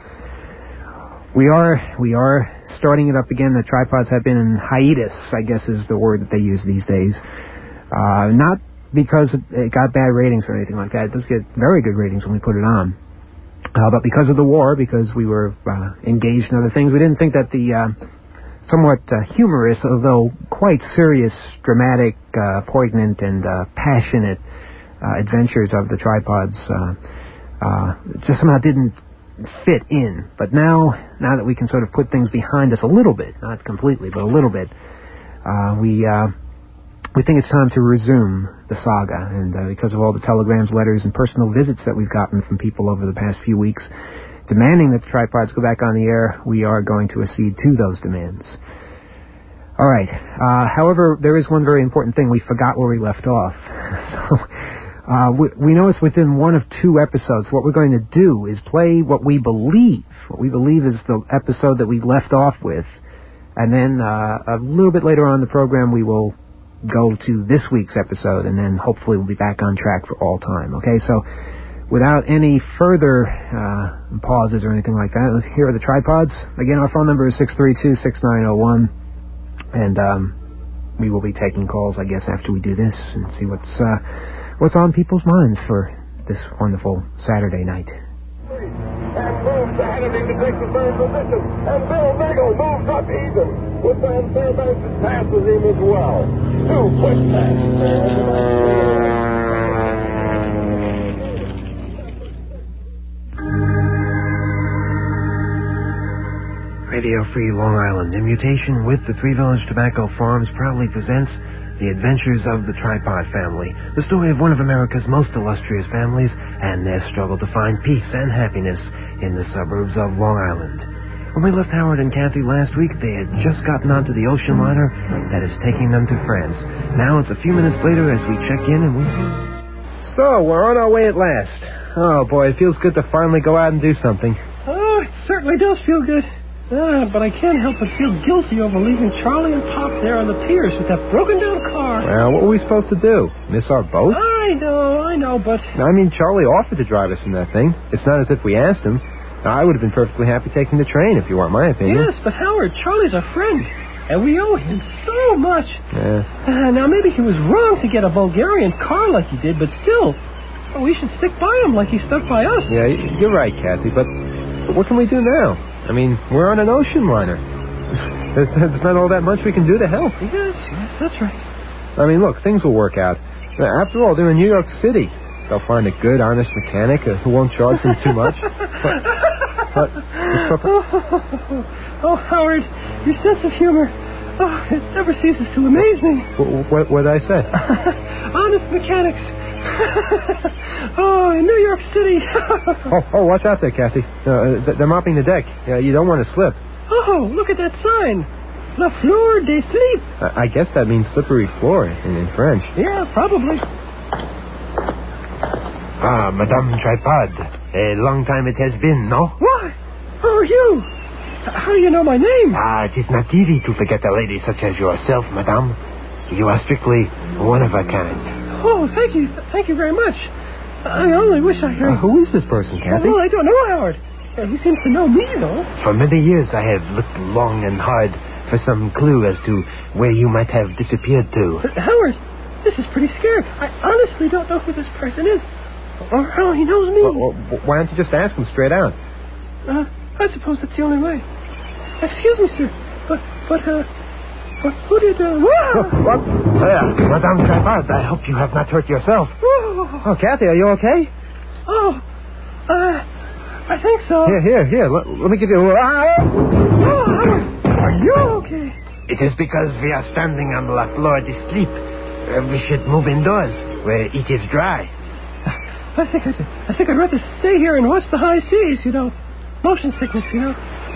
we are we are starting it up again. The tripods have been in hiatus, I guess is the word that they use these days. Uh, not because it got bad ratings or anything like that. It does get very good ratings when we put it on. Uh, but because of the war, because we were uh, engaged in other things, we didn't think that the uh, somewhat uh, humorous, although quite serious, dramatic, uh, poignant, and uh, passionate uh, adventures of the tripods uh, uh, just somehow didn't fit in. But now, now that we can sort of put things behind us a little bit, not completely, but a little bit, uh, we... Uh, We think it's time to resume the saga, and uh, because of all the telegrams, letters, and personal visits that we've gotten from people over the past few weeks demanding that the tripods go back on the air, we are going to accede to those demands. All right. Uh, however, there is one very important thing. We forgot where we left off. so, uh, we, we know it's within one of two episodes. What we're going to do is play what we believe, what we believe is the episode that we left off with, and then uh, a little bit later on in the program we will go to this week's episode, and then hopefully we'll be back on track for all time. Okay, so without any further uh, pauses or anything like that, here are the tripods. Again, our phone number is six three two, six nine zero one, and um, we will be taking calls, I guess, after we do this and see what's uh, what's on people's minds for this wonderful Saturday night. And moves ahead of him to take the third position. And Bill Nagel moves up even with Van Fairbanks' passes him as well. Two quick passes there. Radio Free Long Island, in mutation with the Three Village Tobacco Farms, proudly presents The Adventures of the Tripod Family, the story of one of America's most illustrious families and their struggle to find peace and happiness in the suburbs of Long Island. When we left Howard and Kathy last week, they had just gotten onto the ocean liner that is taking them to France. Now it's a few minutes later as we check in and we... So, we're on our way at last. Oh boy, it feels good to finally go out and do something. Oh, it certainly does feel good. Ah, but I can't help but feel guilty over leaving Charlie and Pop there on the piers with that broken-down car. Well, what were we supposed to do? Miss our boat? I know, I know, but... I mean, Charlie offered to drive us in that thing. It's not as if we asked him. I would have been perfectly happy taking the train, if you want my opinion. Yes, but Howard, Charlie's our friend, and we owe him so much. Yeah. Uh, now, maybe he was wrong to get a Bulgarian car like he did, but still, we should stick by him like he stuck by us. Yeah, you're right, Kathy, but what can we do now? I mean, we're on an ocean liner. There's, there's not all that much we can do to help. Yes, yes, that's right. I mean, look, things will work out. After all, they're in New York City. They'll find a good, honest mechanic uh, who won't charge them too much. But, but, oh, oh, Howard, your sense of humor. Oh, it never ceases to amaze me. What, what, what did I say? Honest mechanics. Oh, in New York City. oh, oh, watch out there, Kathy. Uh, they're mopping the deck. Uh, you don't want to slip. Oh, look at that sign. La fleur de slip. Uh, I guess that means slippery floor in, in French. Yeah, probably. Ah, Madame Tripod. A long time it has been, no? Why? Who are you? How do you know my name? Ah, it is not easy to forget a lady such as yourself, Madame. You are strictly one of a kind. Oh, thank you. Thank you very much. I only wish I could... Uh, who is this person, Kathy? Well, I don't know, Howard. Uh, he seems to know me, though. For many years I have looked long and hard for some clue as to where you might have disappeared to. But, Howard, this is pretty scary. I honestly don't know who this person is or how he knows me. Well, well, why don't you just ask him straight out? Uh, I suppose that's the only way. Excuse me, sir, but, but, uh, but who did, uh... What? what? There, Madame Tripod, I hope you have not hurt yourself. Oh, Kathy, are you okay? Oh, uh, I think so. Here, here, here, let, let me give you a... Ah! Oh, Howard, are you okay? It is because we are standing on la floor de sleep. Uh, we should move indoors, where it is dry. I think I'd, I think I'd rather stay here and watch the high seas, you know. Motion sickness, you know.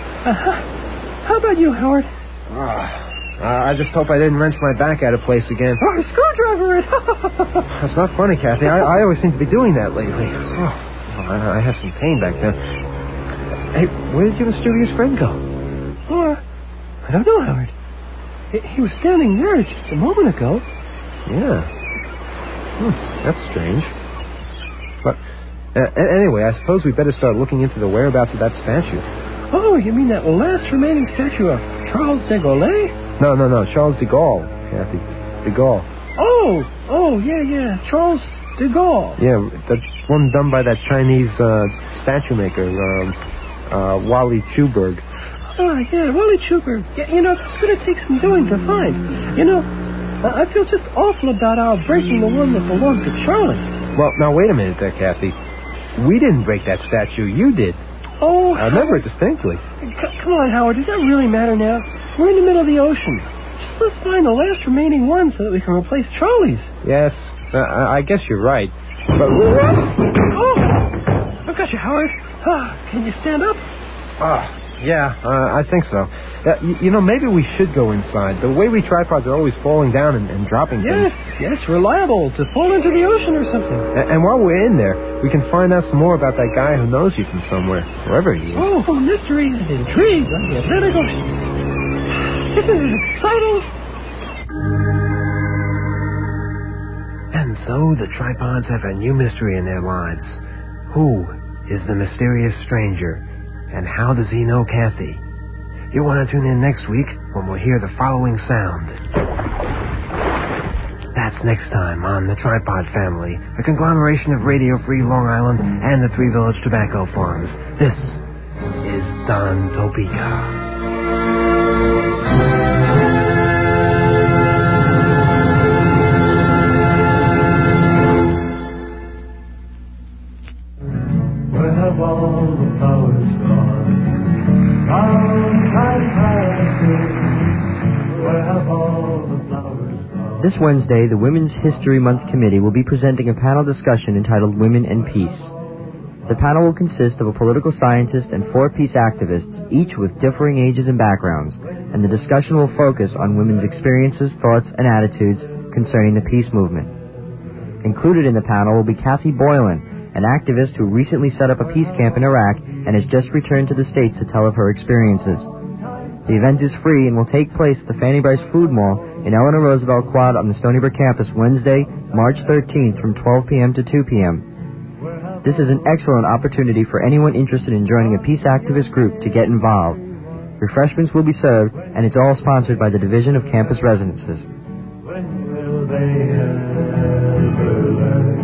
Uh, how about you, Howard? Oh, uh, I just hope I didn't wrench my back out of place again. Oh, a screwdriver! That's not funny, Kathy. I, I always seem to be doing that lately. Oh, I, I have some pain back there. Hey, where did your mysterious friend go? Oh, I don't know, Howard. He, he was standing there just a moment ago. Yeah. Hmm, that's strange. But uh, anyway, I suppose we better start looking into the whereabouts of that statue. Oh, you mean that last remaining statue of Charles de Gaulle? No, no, no, Charles de Gaulle, Kathy. De Gaulle. Oh, oh, yeah, yeah, Charles de Gaulle. Yeah, that one done by that Chinese uh, statue maker, um, uh, Wally Schuberg. Oh, yeah, Wally Schuberg. Yeah, you know, it's going to take some doing to find. You know, I feel just awful about our breaking the one that belonged to Charlie. Well, now, wait a minute there, Kathy. We didn't break that statue. You did. Oh, I remember it distinctly. C- come on, Howard. Does that really matter now? We're in the middle of the ocean. Just let's find the last remaining one so that we can replace Charlie's. Yes, uh, I guess you're right. But... Oh! I've got you, Howard. Ah, can you stand up? Ah. Yeah, uh, I think so. Uh, you, you know, maybe we should go inside. The way we tripods are always falling down and, and dropping yes, things. Yes, yes, reliable to fall into the ocean or something. And, and while we're in there, we can find out some more about that guy who knows you from somewhere, wherever he is. Oh, mystery and intrigue on the Atlantic Ocean. Isn't it exciting? And so the tripods have a new mystery in their lives. Who is the mysterious stranger? And how does he know Kathy? You'll want to tune in next week when we'll hear the following sound. That's next time on The Tripod Family, a conglomeration of Radio Free Long Island and the Three Village Tobacco Farms. This is Don Topeka. Where have all the flowers gone? Sometimes I think, where have all the flowers gone? This Wednesday, the Women's History Month Committee will be presenting a panel discussion entitled Women and Peace. The panel will consist of a political scientist and four peace activists, each with differing ages and backgrounds, and the discussion will focus on women's experiences, thoughts, and attitudes concerning the peace movement. Included in the panel will be Kathy Boylan, an activist who recently set up a peace camp in Iraq and has just returned to the States to tell of her experiences. The event is free and will take place at the Fanny Bryce Food Mall in Eleanor Roosevelt Quad on the Stony Brook campus Wednesday, March thirteenth from twelve p.m. to two p.m. This is an excellent opportunity for anyone interested in joining a peace activist group to get involved. Refreshments will be served, and it's all sponsored by the Division of Campus Residences. When will they ever learn?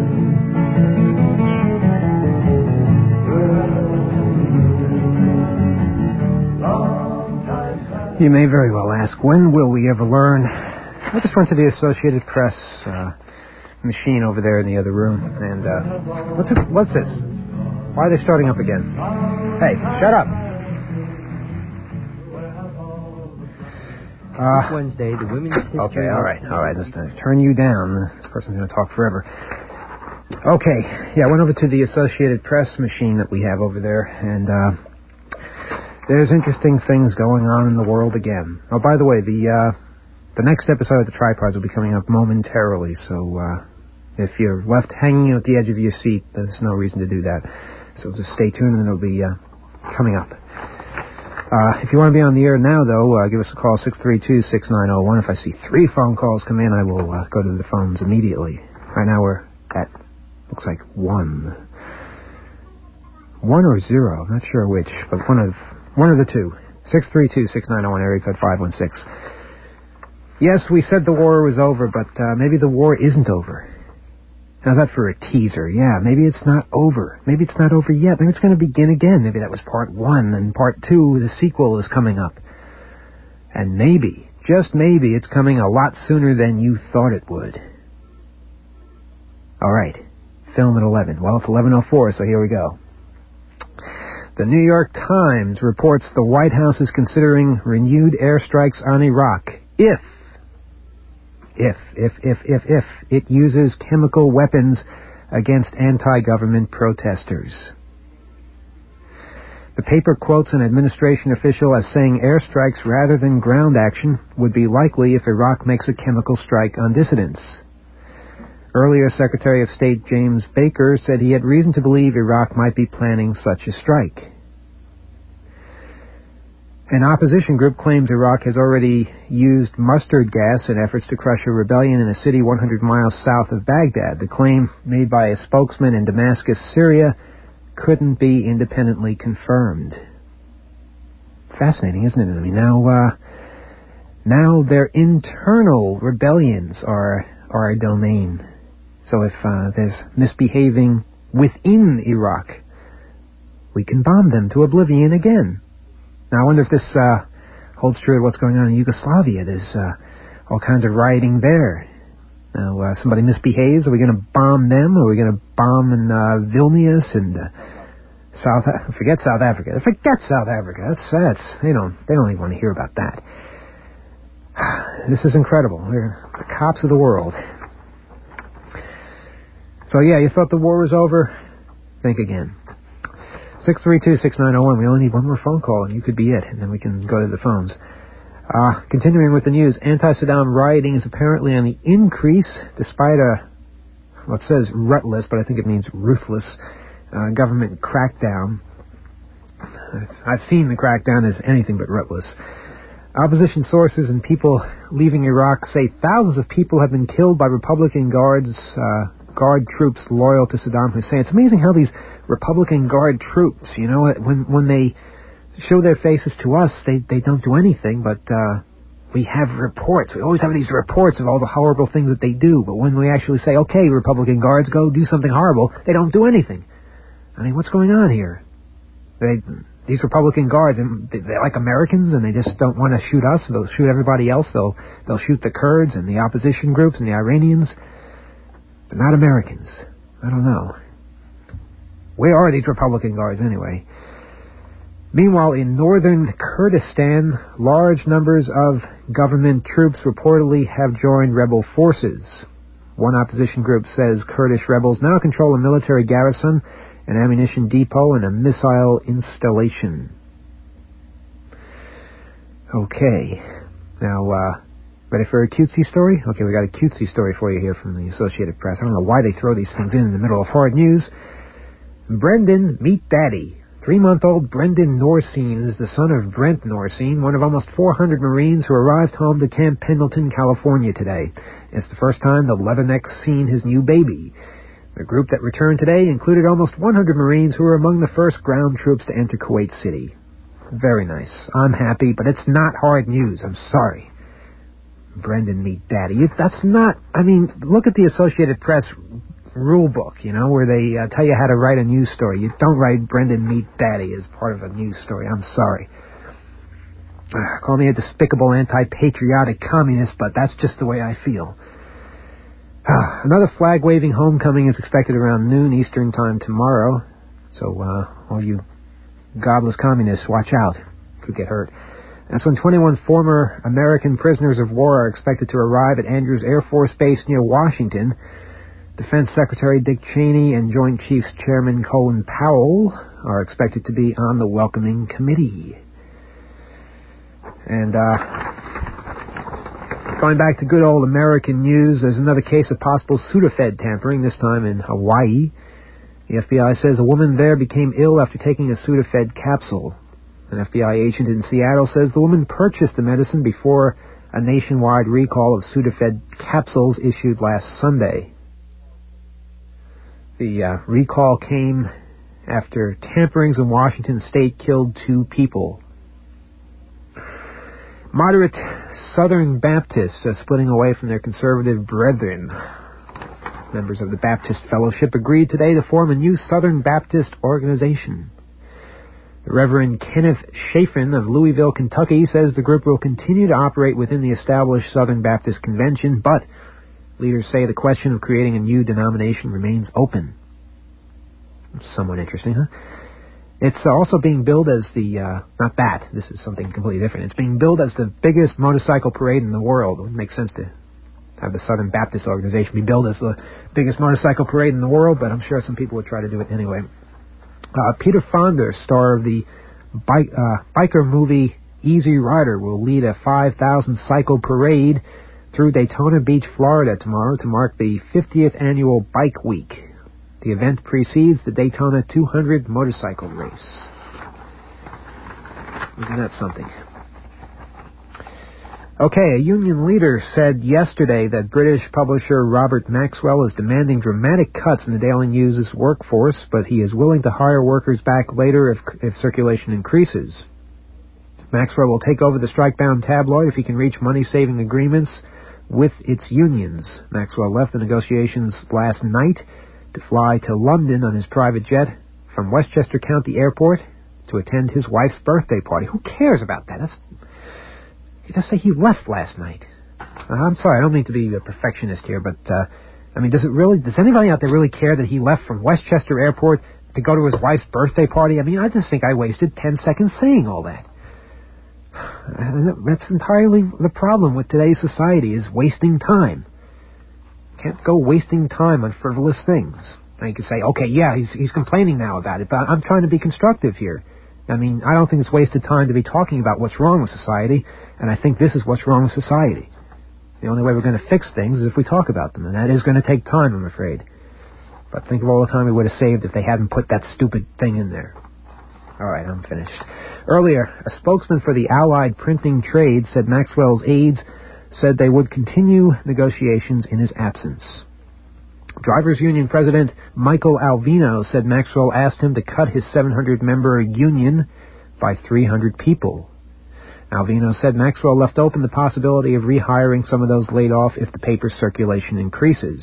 You may very well ask, when will we ever learn? I just went to the Associated Press uh, machine over there in the other room, and uh, what's it, what's this? Why are they starting up again? Hey, shut up! Uh, this Wednesday, the Women's History... Okay, all right, all right. Let's turn you down. This person's going to talk forever. Okay, yeah, I went over to the Associated Press machine that we have over there, and uh, there's interesting things going on in the world again. Oh, by the way, the uh, the next episode of the Tripods will be coming up momentarily, so uh, if you're left hanging at the edge of your seat, there's no reason to do that. So just stay tuned, and it'll be uh, coming up. Uh, if you want to be on the air now, though, uh, give us a call, six three two, six nine zero one. If I see three phone calls come in, I will uh, go to the phones immediately. Right now we're at, looks like one. One or zero, I'm not sure which, but one of one of the two. six three two, six nine zero one, area code five one six. Yes, we said the war was over, but uh, maybe the war isn't over. How's that for a teaser? Yeah, maybe it's not over. Maybe it's not over yet. Maybe it's going to begin again. Maybe that was part one, and part two, the sequel, is coming up. And maybe, just maybe, it's coming a lot sooner than you thought it would. All right, film at eleven. Well, it's eleven oh four, so here we go. The New York Times reports the White House is considering renewed airstrikes on Iraq if If, if, if, if, if it uses chemical weapons against anti-government protesters. The paper quotes an administration official as saying airstrikes rather than ground action would be likely if Iraq makes a chemical strike on dissidents. Earlier, Secretary of State James Baker said he had reason to believe Iraq might be planning such a strike. An opposition group claims Iraq has already used mustard gas in efforts to crush a rebellion in a city one hundred miles south of Baghdad. The claim, made by a spokesman in Damascus, Syria, couldn't be independently confirmed. Fascinating, isn't it? I mean, now, uh, now their internal rebellions are, are a domain. So if uh, there's misbehaving within Iraq, we can bomb them to oblivion again. Now, I wonder if this uh, holds true to what's going on in Yugoslavia. There's uh, all kinds of rioting there. Now, uh, somebody misbehaves. Are we going to bomb them? Are we going to bomb in uh, Vilnius and uh, South? Forget South Africa. Forget South Africa. That's that's they don't they don't even want to hear about that. This is incredible. We're the cops of the world. So yeah, you thought the war was over? Think again. six three two, six nine zero one. We only need one more phone call, and you could be it, and then we can go to the phones. Uh, continuing with the news, anti-Saddam rioting is apparently on the increase, despite a, well, it says rutless, but I think it means ruthless, uh, government crackdown. I've seen the crackdown as anything but rutless. Opposition sources and people leaving Iraq say thousands of people have been killed by Republican guards, uh, guard troops loyal to Saddam Hussein. It's amazing how these Republican Guard troops, you know, when when they show their faces to us, they, they don't do anything, but uh, we have reports. We always have these reports of all the horrible things that they do, but when we actually say, okay, Republican Guards, go do something horrible, they don't do anything. I mean, what's going on here? They, these Republican Guards, they're like Americans, and they just don't want to shoot us, so they'll shoot everybody else. They'll, they'll shoot the Kurds and the opposition groups and the Iranians, but not Americans. I don't know. Where are these Republican Guards, anyway? Meanwhile, in northern Kurdistan, large numbers of government troops reportedly have joined rebel forces. One opposition group says Kurdish rebels now control a military garrison, an ammunition depot, and a missile installation. Okay. Now, uh, ready for a cutesy story? Okay, we got a cutesy story for you here from the Associated Press. I don't know why they throw these things in in the middle of hard news. Brendan, meet Daddy. Three-month-old Brendan Norcine is the son of Brent Norcine, one of almost four hundred Marines who arrived home to Camp Pendleton, California today. It's the first time the Leatherneck's seen his new baby. The group that returned today included almost one hundred Marines who were among the first ground troops to enter Kuwait City. Very nice. I'm happy, but it's not hard news. I'm sorry. Brendan, meet Daddy. That's not... I mean, look at the Associated Press rule book, you know, where they uh, tell you how to write a news story. You don't write Brendan meet Daddy as part of a news story. I'm sorry. Uh, call me a despicable anti-patriotic communist, but that's just the way I feel. Uh, another flag-waving homecoming is expected around noon Eastern time tomorrow. So, uh, all you godless communists, watch out. Could get hurt. That's when twenty-one former American prisoners of war are expected to arrive at Andrews Air Force Base near Washington. Defense Secretary Dick Cheney and Joint Chiefs Chairman Colin Powell are expected to be on the welcoming committee. And, uh, going back to good old American news, there's another case of possible Sudafed tampering, this time in Hawaii. The F B I says a woman there became ill after taking a Sudafed capsule. An F B I agent in Seattle says the woman purchased the medicine before a nationwide recall of Sudafed capsules issued last Sunday. The uh, recall came after tamperings in Washington state killed two people. Moderate Southern Baptists are splitting away from their conservative brethren. Members of the Baptist Fellowship agreed today to form a new Southern Baptist organization. The Reverend Kenneth Chafin of Louisville, Kentucky, says the group will continue to operate within the established Southern Baptist Convention, but leaders say the question of creating a new denomination remains open. Somewhat interesting, huh? It's also being billed as the, uh, not that, this is something completely different. It's being billed as the biggest motorcycle parade in the world. It would make sense to have the Southern Baptist organization be billed as the biggest motorcycle parade in the world, but I'm sure some people would try to do it anyway. Uh, Peter Fonda, star of the bike, uh, biker movie Easy Rider, will lead a five thousand cycle parade through Daytona Beach, Florida tomorrow to mark the fiftieth annual Bike Week. The event precedes the Daytona two hundred motorcycle race. Isn't that something? Okay, a union leader said yesterday that British publisher Robert Maxwell is demanding dramatic cuts in the Daily News' workforce, but he is willing to hire workers back later if, if circulation increases. Maxwell will take over the strike-bound tabloid if he can reach money-saving agreements with its unions. Maxwell left the negotiations last night to fly to London on his private jet from Westchester County Airport to attend his wife's birthday party. Who cares about that? That's... You just say he left last night. Uh, I'm sorry, I don't mean to be a perfectionist here, but, uh, I mean, does it really, does anybody out there really care that he left from Westchester Airport to go to his wife's birthday party? I mean, I just think I wasted ten seconds saying all that. That's entirely the problem with today's society, is wasting time. Can't go wasting time on frivolous things. Now you can say, okay, yeah, he's, he's complaining now about it, but I'm trying to be constructive here. I mean, I don't think it's wasted time to be talking about what's wrong with society, and I think this is what's wrong with society. The only way we're going to fix things is if we talk about them, and that is going to take time, I'm afraid. But think of all the time we would have saved if they hadn't put that stupid thing in there. All right, I'm finished. Earlier, a spokesman for the Allied Printing Trade said Maxwell's aides said they would continue negotiations in his absence. Drivers Union President Michael Alvino said Maxwell asked him to cut his seven hundred member union by three hundred people. Alvino said Maxwell left open the possibility of rehiring some of those laid off if the paper's circulation increases.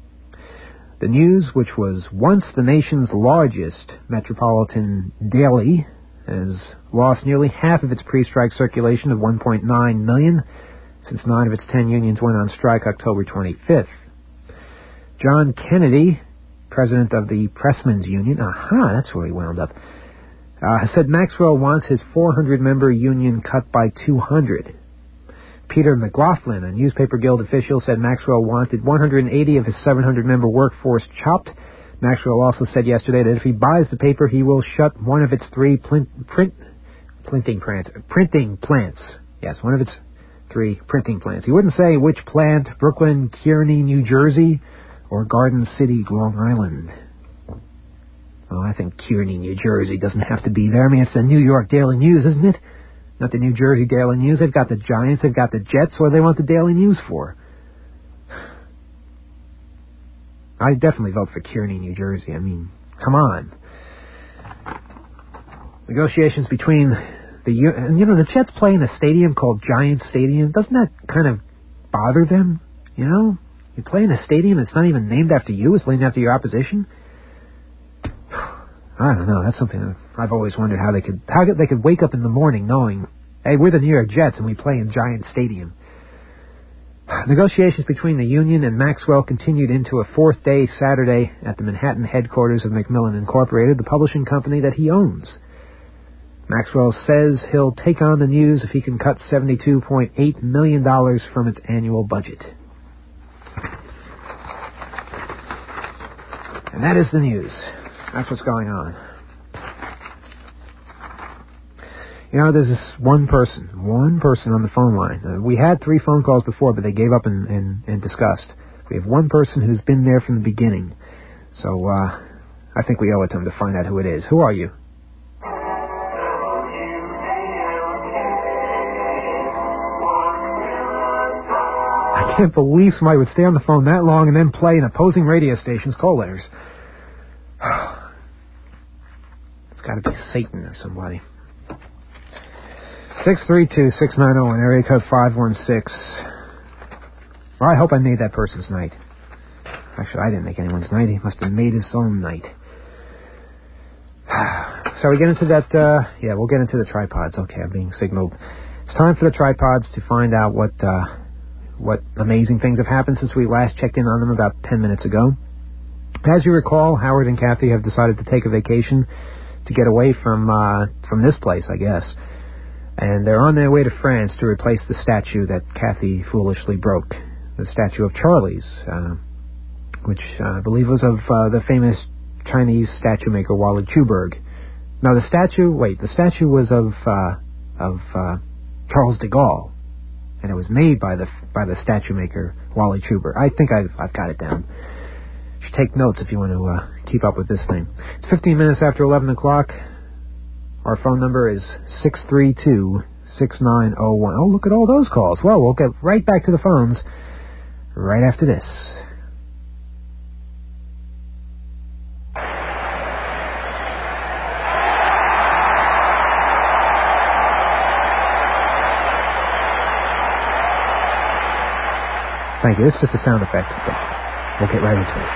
The News, which was once the nation's largest metropolitan daily, has lost nearly half of its pre-strike circulation of one point nine million since nine of its ten unions went on strike October twenty-fifth. John Kennedy, president of the Pressmen's Union, aha, that's where he wound up, uh, said Maxwell wants his four hundred member union cut by two hundred. Peter McLaughlin, a newspaper guild official, said Maxwell wanted one hundred eighty of his seven hundred member workforce chopped. Maxwell also said yesterday that if he buys the paper, he will shut one of its three print, print, printing plants. Printing plants. Yes, one of its three printing plants. He wouldn't say which plant, Brooklyn, Kearny, New Jersey, or Garden City, Long Island. Oh, I think Kearny, New Jersey doesn't have to be there. I mean, it's the New York Daily News, isn't it? Not the New Jersey Daily News. They've got the Giants, they've got the Jets. What do they want the Daily News for? I definitely vote for Kearny, New Jersey. I mean, come on. Negotiations between the... You know, the Jets play in a stadium called Giant Stadium. Doesn't that kind of bother them? You know? You play in a stadium that's not even named after you. It's named after your opposition. I don't know. That's something I've always wondered how they could how they could wake up in the morning knowing, hey, we're the New York Jets and we play in Giant Stadium. Negotiations between the union and Maxwell continued into a fourth day Saturday at the Manhattan headquarters of Macmillan Incorporated, the publishing company that he owns. Maxwell says he'll take on the news if he can cut seventy-two point eight million dollars from its annual budget. And that is the news. That's what's going on. You know, there's this one person, one person on the phone line. Uh, we had three phone calls before, but they gave up in, in, in disgust. We have one person who's been there from the beginning. So, uh, I think we owe it to him to find out who it is. Who are you? I can't believe somebody would stay on the phone that long and then play an opposing radio station's call letters. It's got to be Satan or somebody. six three two, six nine zero and area code five one six. Well, I hope I made that person's night. Actually, I didn't make anyone's night. He must have made his own night. So we get into that, uh, yeah, we'll get into the tripods. Okay, I'm being signaled. It's time for the tripods to find out what, uh, what amazing things have happened since we last checked in on them about ten minutes ago. As you recall, Howard and Kathy have decided to take a vacation to get away from, uh, from this place, I guess. And they're on their way to France to replace the statue that Kathy foolishly broke. The statue of Charlie's, uh, which uh, I believe was of uh, the famous Chinese statue maker Wally Chuberg. Now the statue, wait, the statue was of uh, of uh, Charles de Gaulle, and it was made by the by the statue maker Wally Chuberg. I think I've I've got it down. You should take notes if you want to uh, keep up with this thing. It's fifteen minutes after eleven o'clock. Our phone number is six three two, six nine zero one. Oh, look at all those calls. Well, we'll get right back to the phones right after this. Thank you. It's just a sound effect, but we'll get right into it.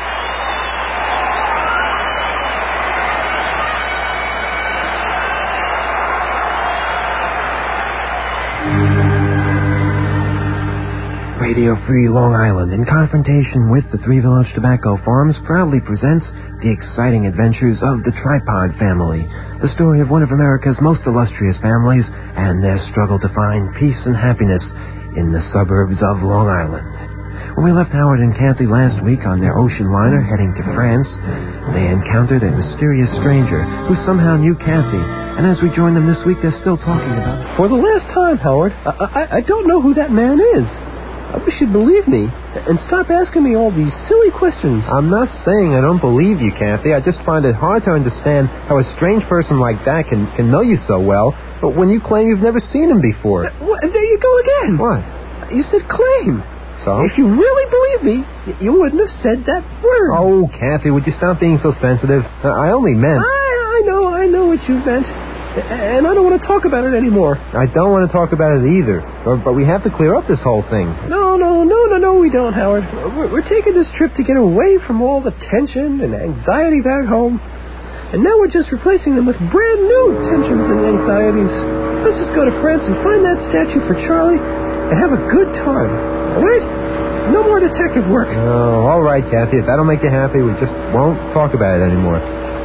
Radio Free Long Island, in confrontation with the Three Village Tobacco Farms, proudly presents the exciting adventures of the Tripod family, the story of one of America's most illustrious families and their struggle to find peace and happiness in the suburbs of Long Island. When we left Howard and Kathy last week on their ocean liner heading to France, they encountered a mysterious stranger who somehow knew Kathy, and as we join them this week, they're still talking about it. For the last time, Howard, I, I, I don't know who that man is. I wish you'd believe me and stop asking me all these silly questions. I'm not saying I don't believe you, Kathy. I just find it hard to understand how a strange person like that can, can know you so well, but when you claim you've never seen him before. Uh, what, there you go again. What? You said claim. So? If you really believe me, you wouldn't have said that word. Oh, Kathy, would you stop being so sensitive? I only meant... I, I know, I know what you meant. And I don't want to talk about it anymore. I don't want to talk about it either. But we have to clear up this whole thing. No, no, no, no, no, we don't, Howard. We're, we're taking this trip to get away from all the tension and anxiety back home. And now we're just replacing them with brand new tensions and anxieties. Let's just go to France and find that statue for Charlie and have a good time. All right? No more detective work. Oh, all right, Kathy. If that'll make you happy, we just won't talk about it anymore.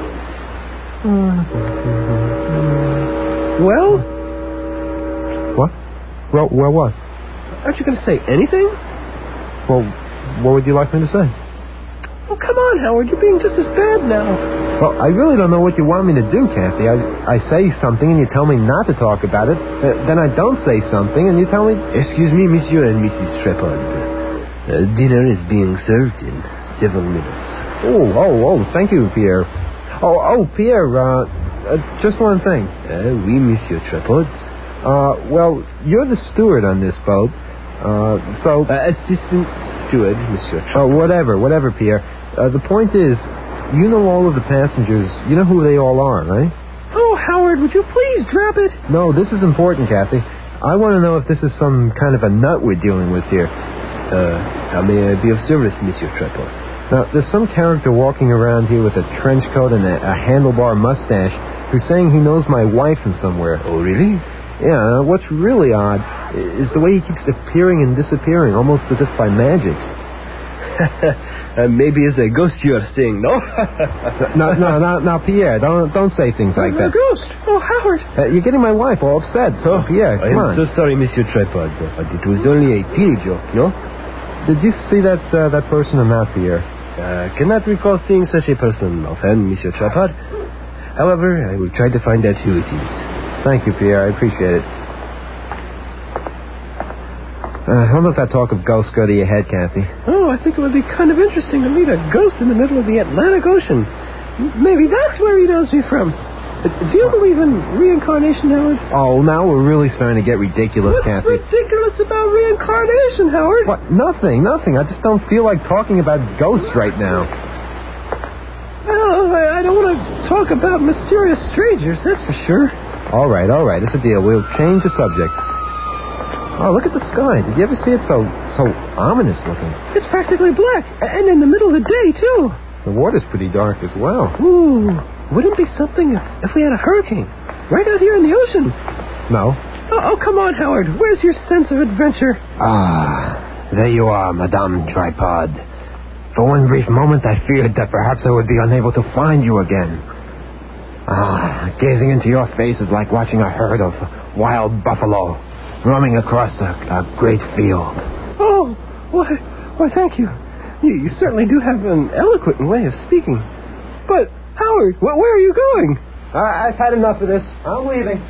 Well? What? Well, well, what? Aren't you going to say anything? Well, what would you like me to say? Oh, come on, Howard. You're being just as bad now. Well, I really don't know what you want me to do, Kathy. I, I say something and you tell me not to talk about it. Uh, then I don't say something and you tell me... Excuse me, Monsieur and Missus Tripod. Uh, dinner is being served in several minutes. Oh, oh, oh, thank you, Pierre. Oh, oh, Pierre, uh, uh just one thing. Uh, oui, Monsieur Tripod. Uh, well, you're the steward on this boat. Uh, so... Uh, assistant steward, Monsieur Tripod. Oh, whatever, whatever, Pierre. Uh, the point is, you know all of the passengers. You know who they all are, right? Oh, Howard, would you please drop it? No, this is important, Kathy. I want to know if this is some kind of a nut we're dealing with here. Uh, how may I be of service, Monsieur Tripod? Now, there's some character walking around here with a trench coat and a, a handlebar mustache who's saying he knows my wife from somewhere. Oh, really? Yeah, what's really odd is the way he keeps appearing and disappearing, almost as if by magic. Uh, maybe it's a ghost you are seeing, no? no, no, no, no, Pierre, don't don't say things like A that. ghost? Oh, Howard. Uh, you're getting my wife all upset. So, Pierre, I come am on. so sorry, Monsieur Tripod, but it was only a teeny joke, no? Did you see that uh, that person or not, Pierre? I uh, cannot recall seeing such a person offhand, Monsieur Tripod. However, I will try to find out who it is. Thank you, Pierre. I appreciate it. Uh, don't let that talk of ghosts go to your head, Kathy. Oh, I think it would be kind of interesting to meet a ghost in the middle of the Atlantic Ocean. M- Maybe that's where he knows me from. Uh, do you believe in reincarnation, Howard? Oh, now we're really starting to get ridiculous, What's Kathy. ridiculous about reincarnation, Howard? What? Nothing, nothing. I just don't feel like talking about ghosts right now. Well, I I don't want to talk about mysterious strangers, that's for sure. All right, all right. It's a deal. We'll change the subject. Oh, look at the sky. Did you ever see it so so ominous looking? It's practically black, and in the middle of the day, too. The water's pretty dark as well. Ooh, wouldn't it be something if, if we had a hurricane right out here in the ocean? No. Oh, oh, come on, Howard. Where's your sense of adventure? Ah, there you are, Madame Tripod. For one brief moment, I feared that perhaps I would be unable to find you again. Ah, gazing into your face is like watching a herd of wild buffalo roaming across a, a great field. Oh, why, why, thank you. you. You certainly do have an eloquent way of speaking. But, Howard, wh- where are you going? Uh, I've had enough of this. I'm leaving.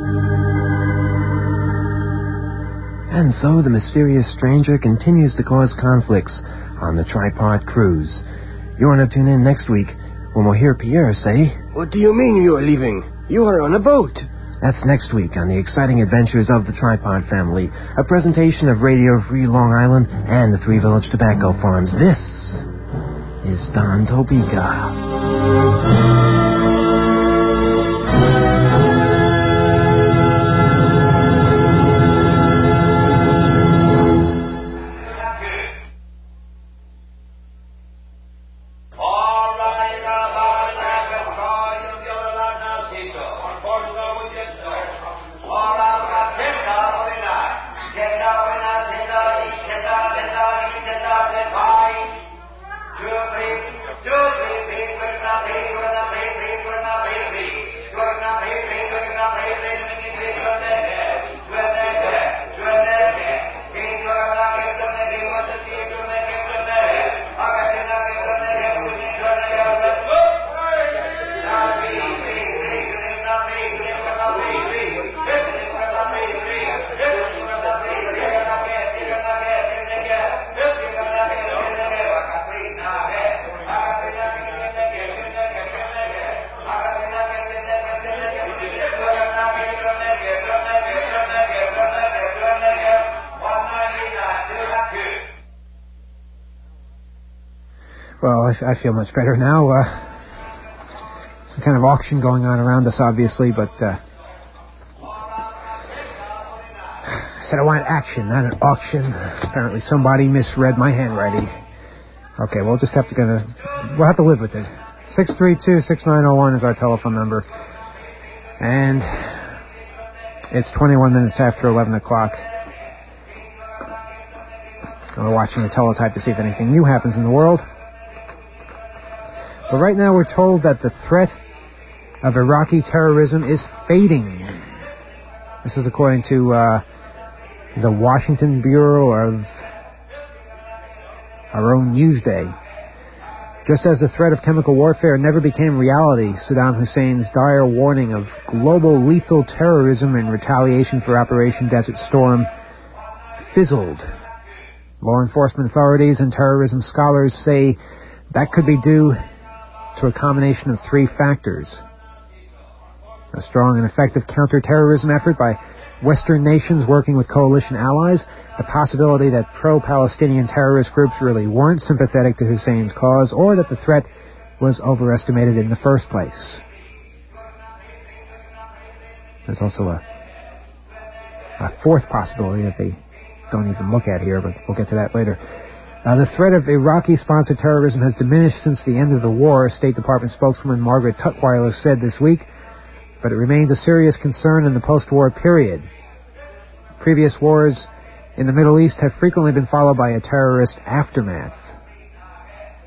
And so the mysterious stranger continues to cause conflicts on the Tripod cruise. You want to tune in next week when we'll hear Pierre say, What do you mean you are leaving? You are on a boat. That's next week on the exciting adventures of the Tripod family, a presentation of Radio Free Long Island and the Three Village Tobacco Farms. This is Don Topeka. Well, I, I feel much better now. Uh, some kind of auction going on around us, obviously, but uh, I said I wanted action, not an auction. Apparently somebody misread my handwriting. Okay, we'll just have to gonna we'll have to live with it. Six three two six nine zero one is our telephone number, and it's twenty-one minutes after eleven o'clock. We're watching the teletype to see if anything new happens in the world. But right now we're told that the threat of Iraqi terrorism is fading. This is according to uh, the Washington Bureau of our own Newsday. Just as the threat of chemical warfare never became reality, Saddam Hussein's dire warning of global lethal terrorism in retaliation for Operation Desert Storm fizzled. Law enforcement authorities and terrorism scholars say that could be due to a combination of three factors. A strong and effective counterterrorism effort by Western nations working with coalition allies, the possibility that pro-Palestinian terrorist groups really weren't sympathetic to Hussein's cause, or that the threat was overestimated in the first place. There's also a, a fourth possibility that they don't even look at here, but we'll get to that later. Uh, the threat of Iraqi-sponsored terrorism has diminished since the end of the war, State Department spokeswoman Margaret Tutwiler said this week, but it remains a serious concern in the post-war period. Previous wars in the Middle East have frequently been followed by a terrorist aftermath.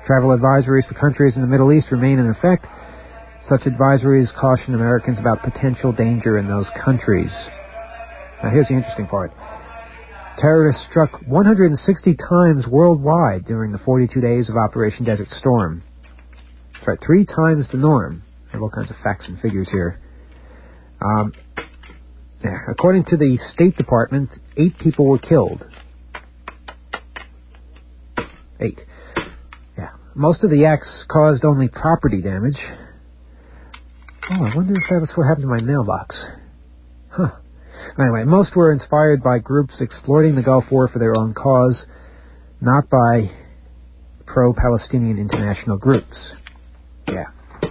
Travel advisories for countries in the Middle East remain in effect. Such advisories caution Americans about potential danger in those countries. Now here's the interesting part. Terrorists struck one hundred sixty times worldwide during the forty-two days of Operation Desert Storm. That's right, three times the norm. I have all kinds of facts and figures here. Um, yeah, according to the State Department, eight people were killed. Eight. Yeah. Most of the acts caused only property damage. Oh, I wonder if that was what happened to my mailbox. Huh. Anyway, most were inspired by groups exploiting the Gulf War for their own cause, not by pro-Palestinian international groups. Yeah.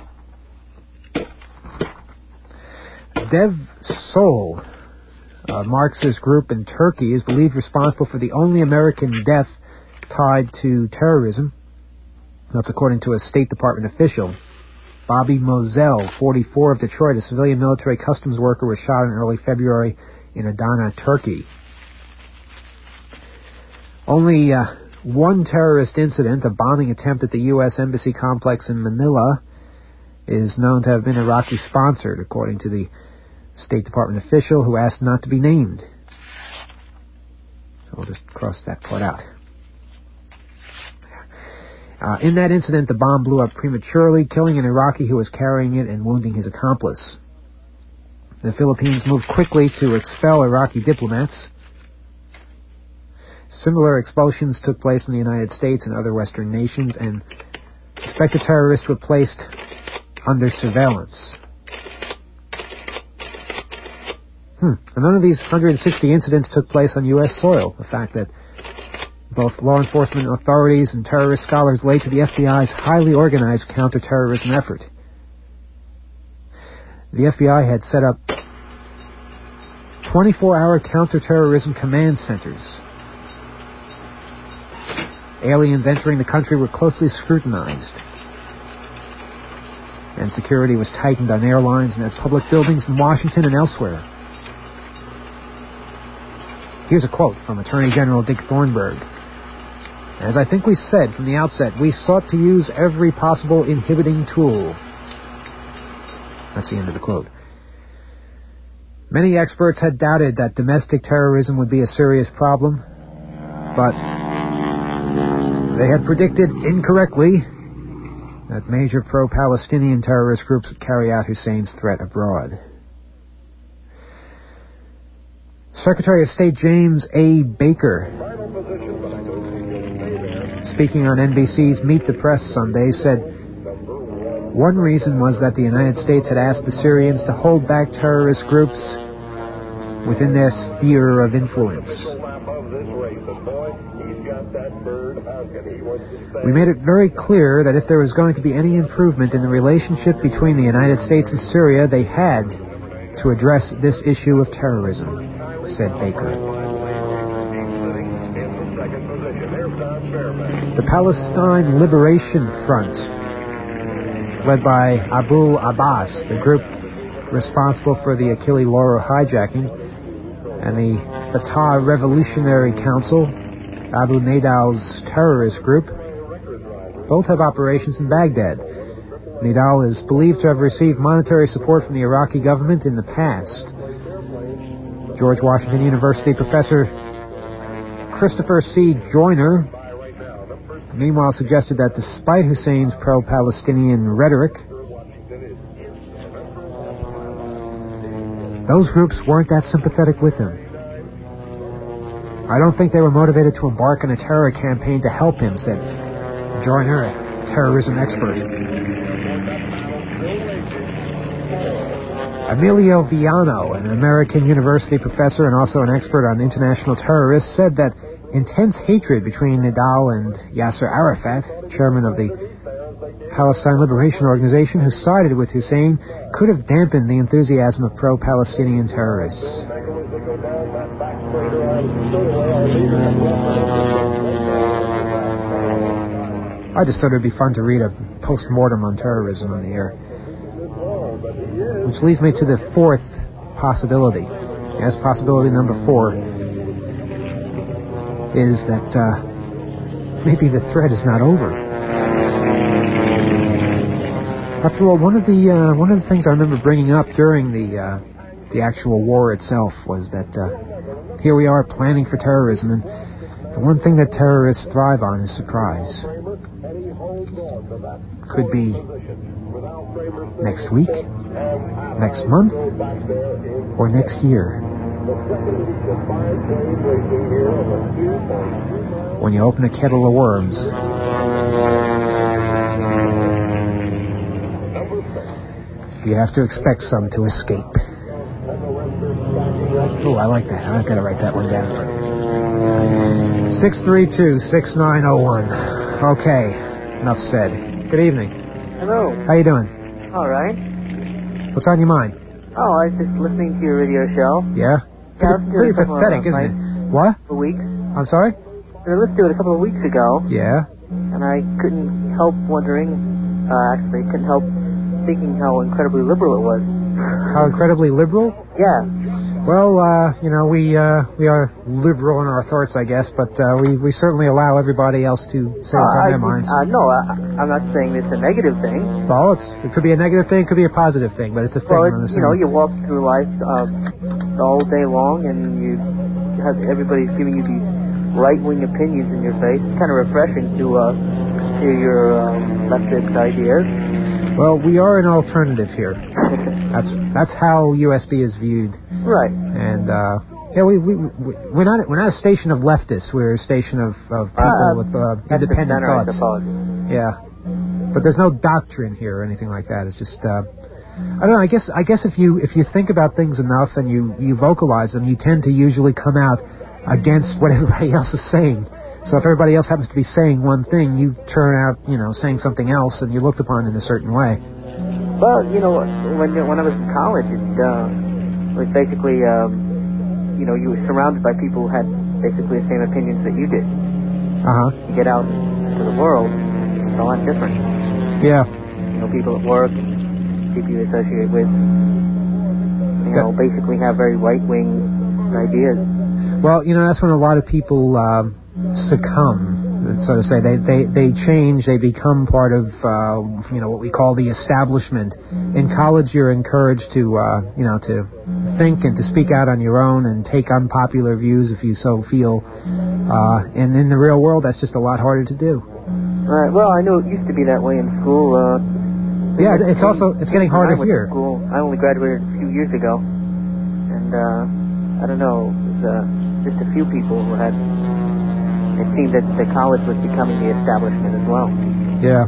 Dev Sol, a Marxist group in Turkey, is believed responsible for the only American death tied to terrorism. That's according to a State Department official. Bobby Moselle, forty-four, of Detroit, a civilian military customs worker, was shot in early February in Adana, Turkey. Only uh, one terrorist incident, a bombing attempt at the U S Embassy complex in Manila, is known to have been Iraqi-sponsored, according to the State Department official who asked not to be named. So we'll just cross that part out. Uh, in that incident, the bomb blew up prematurely, killing an Iraqi who was carrying it and wounding his accomplice. The Philippines moved quickly to expel Iraqi diplomats. Similar expulsions took place in the United States and other Western nations, and suspected terrorists were placed under surveillance. Hmm. And none of these one hundred sixty incidents took place on U S soil. The fact that both law enforcement authorities and terrorist scholars lay to the F B I's highly organized counterterrorism effort. The F B I had set up twenty-four hour counterterrorism command centers. Aliens entering the country were closely scrutinized, and security was tightened on airlines and at public buildings in Washington and elsewhere. Here's a quote from Attorney General Dick Thornburgh. As I think we said from the outset, we sought to use every possible inhibiting tool. That's the end of the quote. Many experts had doubted that domestic terrorism would be a serious problem, but they had predicted incorrectly that major pro-Palestinian terrorist groups would carry out Hussein's threat abroad. Secretary of State James A. Baker, speaking on N B C's Meet the Press Sunday, said one reason was that the United States had asked the Syrians to hold back terrorist groups within their sphere of influence. We made it very clear that if there was going to be any improvement in the relationship between the United States and Syria, they had to address this issue of terrorism, said Baker. The Palestine Liberation Front, led by Abu Abbas, the group responsible for the Achille Lauro hijacking, and the Fatah Revolutionary Council, Abu Nidal's terrorist group, both have operations in Baghdad. Nidal is believed to have received monetary support from the Iraqi government in the past. George Washington University professor Christopher C. Joyner meanwhile suggested that despite Hussein's pro-Palestinian rhetoric, those groups weren't that sympathetic with him. I don't think they were motivated to embark on a terror campaign to help him, said Joyner, a terrorism expert. Emilio Viano, an American university professor and also an expert on international terrorists, said that intense hatred between Nidal and Yasser Arafat, chairman of the Palestine Liberation Organization, who sided with Hussein, could have dampened the enthusiasm of pro-Palestinian terrorists. I just thought it would be fun to read a post-mortem on terrorism on the air. Which leads me to the fourth possibility. Yes, possibility number four is that uh, maybe the threat is not over. After all, one of the uh, one of the things I remember bringing up during the uh, the actual war itself was that uh, here we are planning for terrorism, and the one thing that terrorists thrive on is surprise. Could be next week, next month, or next year. When you open a kettle of worms, you have to expect some to escape. Oh, I like that. I've got to write that one down. six three two, six nine zero one. Okay, enough said. Good evening. Hello. How you doing? All right. What's on your mind? Oh, I was just listening to your radio show. Yeah? Yeah, Pretty, pretty pathetic, isn't it? What? For weeks. I'm sorry? I listened to it a couple of weeks ago. Yeah? And I couldn't help wondering, uh, actually, couldn't help thinking how incredibly liberal it was. How incredibly liberal? Yeah. Well, uh, you know, we uh, we are liberal in our thoughts, I guess, but uh, we, we certainly allow everybody else to say what's on uh, their minds. Uh, no, I, I'm not saying it's a negative thing. Well, it's, it could be a negative thing, it could be a positive thing, but it's a thing. Well, it's, you know, you walk through life um, all day long, and you have everybody's giving you these right-wing opinions in your face. It's kind of refreshing to uh, hear your um, leftist ideas. Well, we are an alternative here. That's that's how U S B is viewed. Right. And uh, yeah, we we we're not we're not a station of leftists. We're a station of, of people uh, with uh, independent center, thoughts. I suppose. Yeah, but there's no doctrine here or anything like that. It's just uh, I don't know. I guess I guess if you if you think about things enough and you you vocalize them, you tend to usually come out against what everybody else is saying. So if everybody else happens to be saying one thing, you turn out, you know, saying something else, and you're looked upon in a certain way. Well, you know, when when I was in college, it uh, was basically, um, you know, you were surrounded by people who had basically the same opinions that you did. Uh-huh. You get out into the world, it's a lot different. Yeah. You know, people at work, people you associate with, you know, basically have very right-wing ideas. Well, you know, that's when a lot of people um, succumb, so to say. They, they they change, they become part of, uh, you know, what we call the establishment. In college, you're encouraged to, uh, you know, to think and to speak out on your own and take unpopular views if you so feel. Uh, and in the real world, that's just a lot harder to do. Right. Well, I know it used to be that way in school. Uh, yeah, it's also, it's getting harder here. School. I only graduated a few years ago. And, uh, I don't know, it was, uh, just a few people who had, it seemed that the college was becoming the establishment as well. Yeah.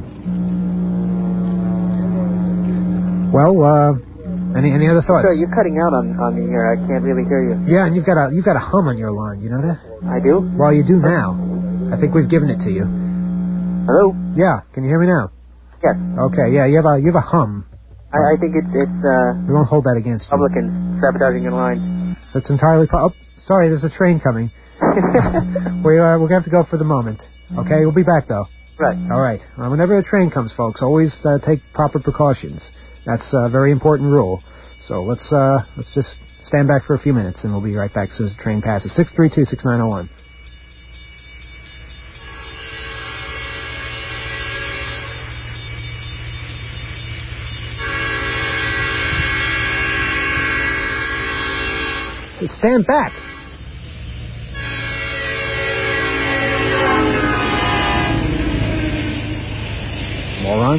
Well, uh, any any other thoughts? Sorry, you're cutting out on, on me here. I can't really hear you. Yeah, and you've got a you've got a hum on your line. You know that? I do? Well, you do now. I think we've given it to you. Hello? Yeah. Can you hear me now? Yes. Okay. Yeah, you have a you have a hum. I, I think it's it's. Uh, we won't hold that against you. Republicans sabotaging your line. That's entirely. Po- oh, sorry. There's a train coming. we uh, we're going to have to go for the moment. Okay, we'll be back though. Right. All right. Uh, whenever a train comes, folks, always uh, take proper precautions. That's a very important rule. So let's uh, let's just stand back for a few minutes, and we'll be right back as soon as the train passes. Six three two six nine zero one. So stand back. Moron.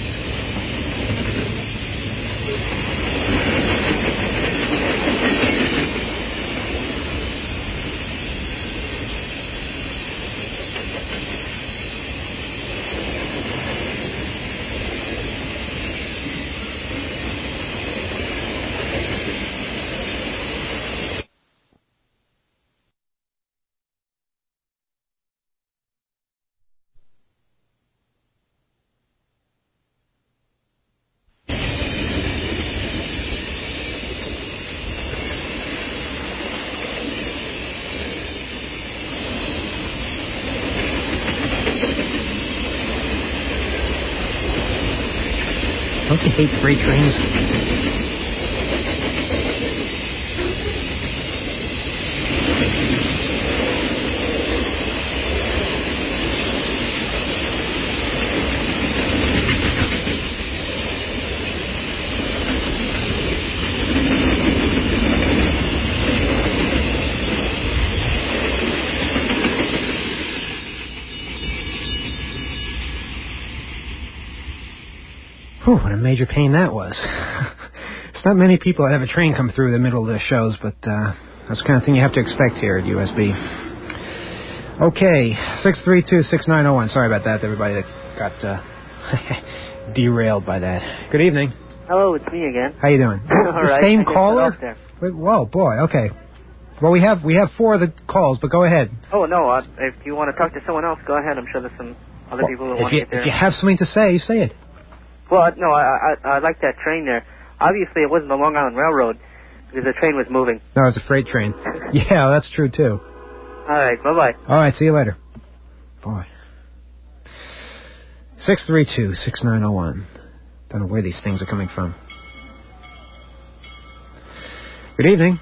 Don't you hate freight trains? Whew, what a major pain that was. It's not many people that have a train come through the middle of their shows, but uh, that's the kind of thing you have to expect here at U S B. Okay, six three two, six nine zero one. Sorry about that, everybody that got uh, derailed by that. Good evening. Hello, it's me again. How you doing? All the right. same caller? There. Wait, whoa, boy, okay. Well, we have we have four of the calls, but go ahead. Oh, no, uh, if you want to talk to someone else, go ahead. I'm sure there's some other well, people that if want to you, get there. If you have something to say, say it. Well, no, I, I I like that train there. Obviously, it wasn't the Long Island Railroad because the train was moving. No, it was a freight train. Yeah, that's true, too. All right, bye-bye. All right, see you later. Boy. six three two, six nine zero one. Don't know where these things are coming from. Good evening.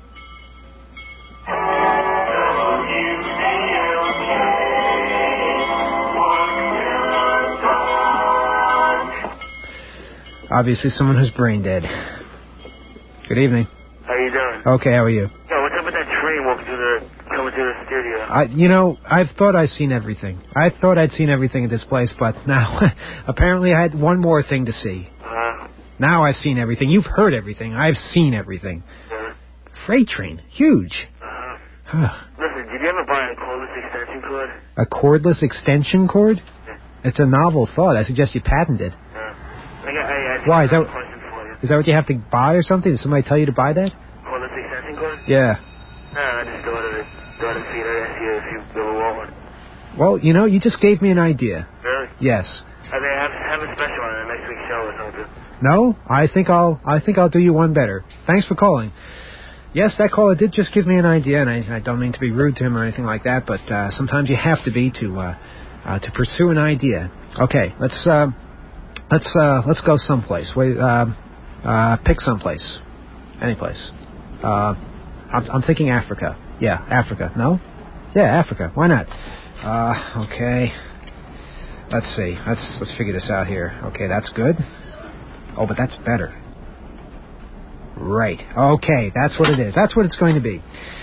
Obviously someone who's brain dead. Good evening. How you doing? Okay, how are you? Yeah, what's up with that train walking through the, coming through the studio? I, you know, I've thought I've seen everything. I thought I'd seen everything at this place, but now, apparently I had one more thing to see. Uh-huh. Now I've seen everything. You've heard everything. I've seen everything. Yeah. Freight train. Huge. Uh-huh. Listen, did you ever buy a cordless extension cord? A cordless extension cord? Yeah. It's a novel thought. I suggest you patent it. Yeah. I got, I, I Why? Is that, a question for you. is that what you have to buy or something? Did somebody tell you to buy that? Cordless extension cord? Yeah. No, I just thought of it. Thought I'd see it. Ask you if you ever want one. Well, you know, you just gave me an idea. Really? Yes. I mean, have, have a special on the next week's show or something. No, I think I'll I think I'll do you one better. Thanks for calling. Yes, that caller did just give me an idea, and I, I don't mean to be rude to him or anything like that, but uh, sometimes you have to be to uh, uh, to pursue an idea. Okay, let's uh, let's uh, let's go someplace. Wait, uh, uh, pick someplace, any place. Uh, I'm, I'm thinking Africa. Yeah, Africa. No? Yeah, Africa. Why not? Uh, okay. Let's see. Let's let's figure this out here. Okay, that's good. Oh, but that's better. Right. Okay, that's what it is. That's what it's going to be.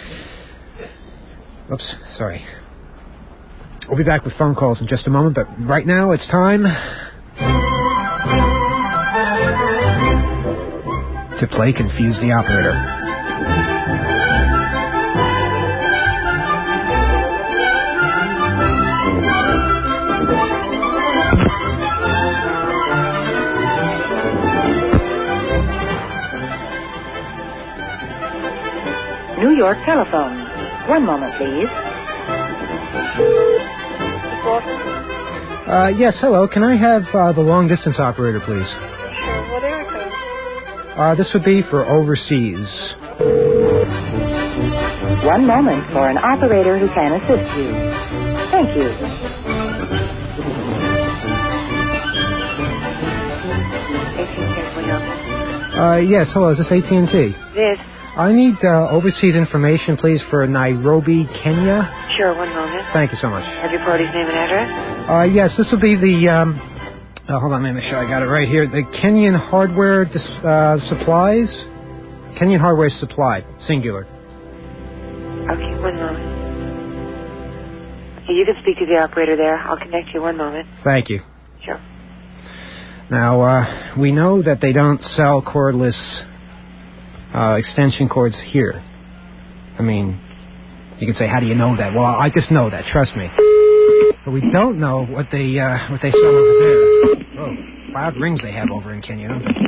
Oops, sorry. We'll be back with phone calls in just a moment, but right now it's time to play Confuse the Operator. New York telephone. One moment, please. Uh, yes, hello. Can I have uh, the long-distance operator, please? Sure. What area code? Uh, this would be for overseas. One moment for an operator who can assist you. Thank you. Uh, yes, hello. Is this A T and T? Yes. I need uh, overseas information, please, for Nairobi, Kenya. Sure, one moment. Thank you so much. Have your party's name and address? Uh, yes, this will be the, um, oh, hold on, let me make sure I got it right here. The Kenyan Hardware dis- uh, Supplies? Kenyan Hardware Supply, singular. Okay, one moment. You can speak to the operator there. I'll connect you one moment. Thank you. Sure. Now, uh, we know that they don't sell cordless uh, extension cords here. I mean, you can say, how do you know that? Well, I just know that, trust me. But we don't know what they uh, what they sell over there. Oh, loud rings they have over in Kenya, don't they?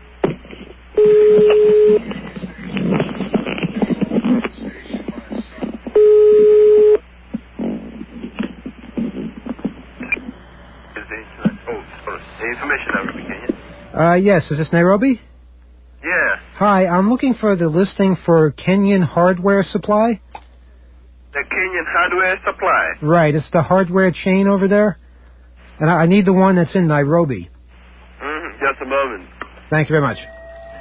The information number, Kenya. Uh, yes, is this Nairobi? Yeah. Hi, I'm looking for the listing for Kenyan Hardware Supply. The Kenyan Hardware Supply. Right, it's the hardware chain over there. And I I need the one that's in Nairobi. Mm-hmm. Just a moment. Thank you very much.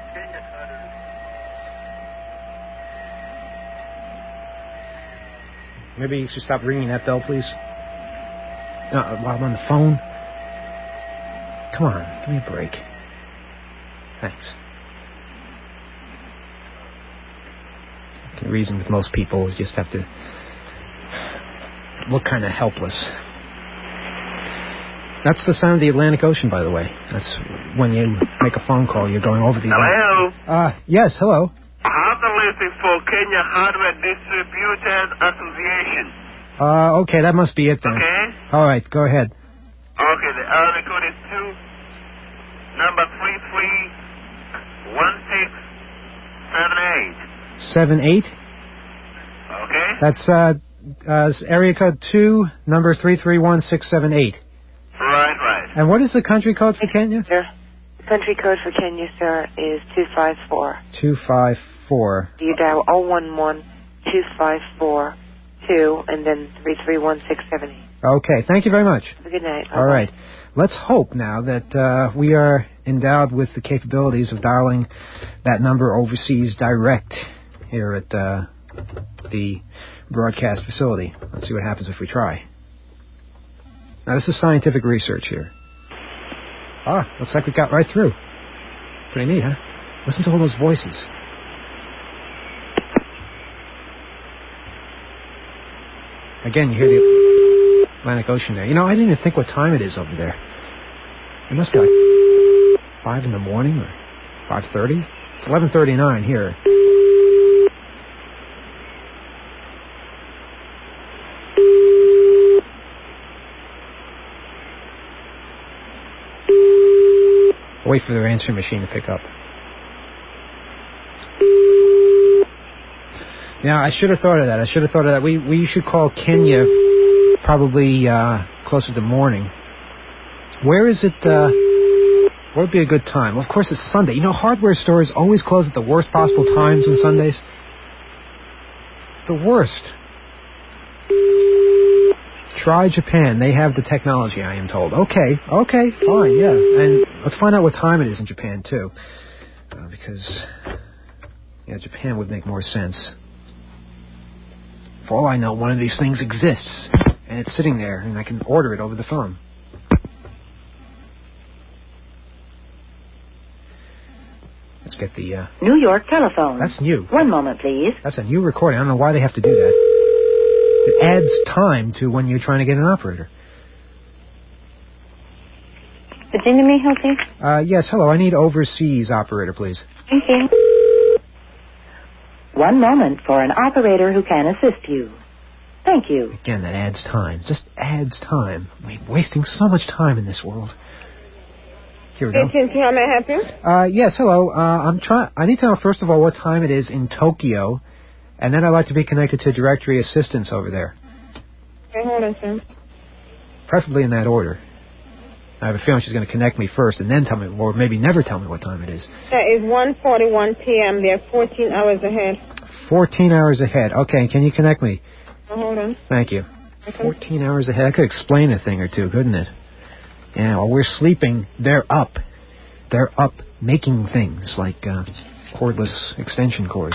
Maybe you should stop ringing that bell, please. Uh, while I'm on the phone. Come on, give me a break. Thanks. I can reason with most people. You just have to look kind of helpless. That's the sound of the Atlantic Ocean, by the way. That's when you make a phone call, you're going over the Atlantic. Hello? Uh, yes, hello. I'm listening for Kenya Hardware Distributors Association. Uh, okay, that must be it then. Okay? All right, go ahead. Okay, the area code is two, number three three one six seven eight. Seven eight? Okay? That's, uh, uh, area code two, number three three one six seven eight. Right, right. And what is the country code for Kenya? Sir, the country code for Kenya, sir, is two five four. two five four. You dial oh one one two five four two and then three three one six seven eight. Okay, thank you very much. Have a good night. All right. Let's hope now that uh, we are endowed with the capabilities of dialing that number overseas direct here at uh, the broadcast facility. Let's see what happens if we try. Now, this is scientific research here. Ah, looks like we got right through. Pretty neat, huh? Listen to all those voices. Again, you hear the Atlantic Ocean there. You know, I didn't even think what time it is over there. It must be like five in the morning or five thirty. It's eleven thirty-nine here. Wait for their answering machine to pick up. Yeah, I should have thought of that. I should have thought of that. We we should call Kenya probably uh, closer to morning. Where is it? Uh, what would be a good time? Well, of course, it's Sunday. You know, hardware stores always close at the worst possible times on Sundays. The worst. Try Japan. They have the technology, I am told. Okay, okay, fine, yeah. And let's find out what time it is in Japan, too. Uh, because, yeah, Japan would make more sense. For all I know, one of these things exists. And it's sitting there, and I can order it over the phone. Let's get the... Uh, New York telephone. That's new. One moment, please. That's a new recording. I don't know why they have to do that. It adds time to when you're trying to get an operator. Virginia, may I help you? Uh, yes, hello. I need overseas operator, please. Thank you. One moment for an operator who can assist you. Thank you. Again, that adds time. Just adds time. We're wasting so much time in this world. Here we go. How may I help you? Uh, yes, hello. Uh, I'm trying. I need to know, first of all, what time it is in Tokyo. And then I'd like to be connected to directory assistance over there. Okay, hold on, sir. Preferably in that order. I have a feeling she's going to connect me first and then tell me, or maybe never tell me what time it is. That is one forty-one p.m. They're fourteen hours ahead. fourteen hours ahead. Okay, can you connect me? Oh, hold on. Thank you. Okay. fourteen hours ahead. I could explain a thing or two, couldn't it? Yeah, while we're sleeping, they're up. They're up making things like uh, cordless extension cords.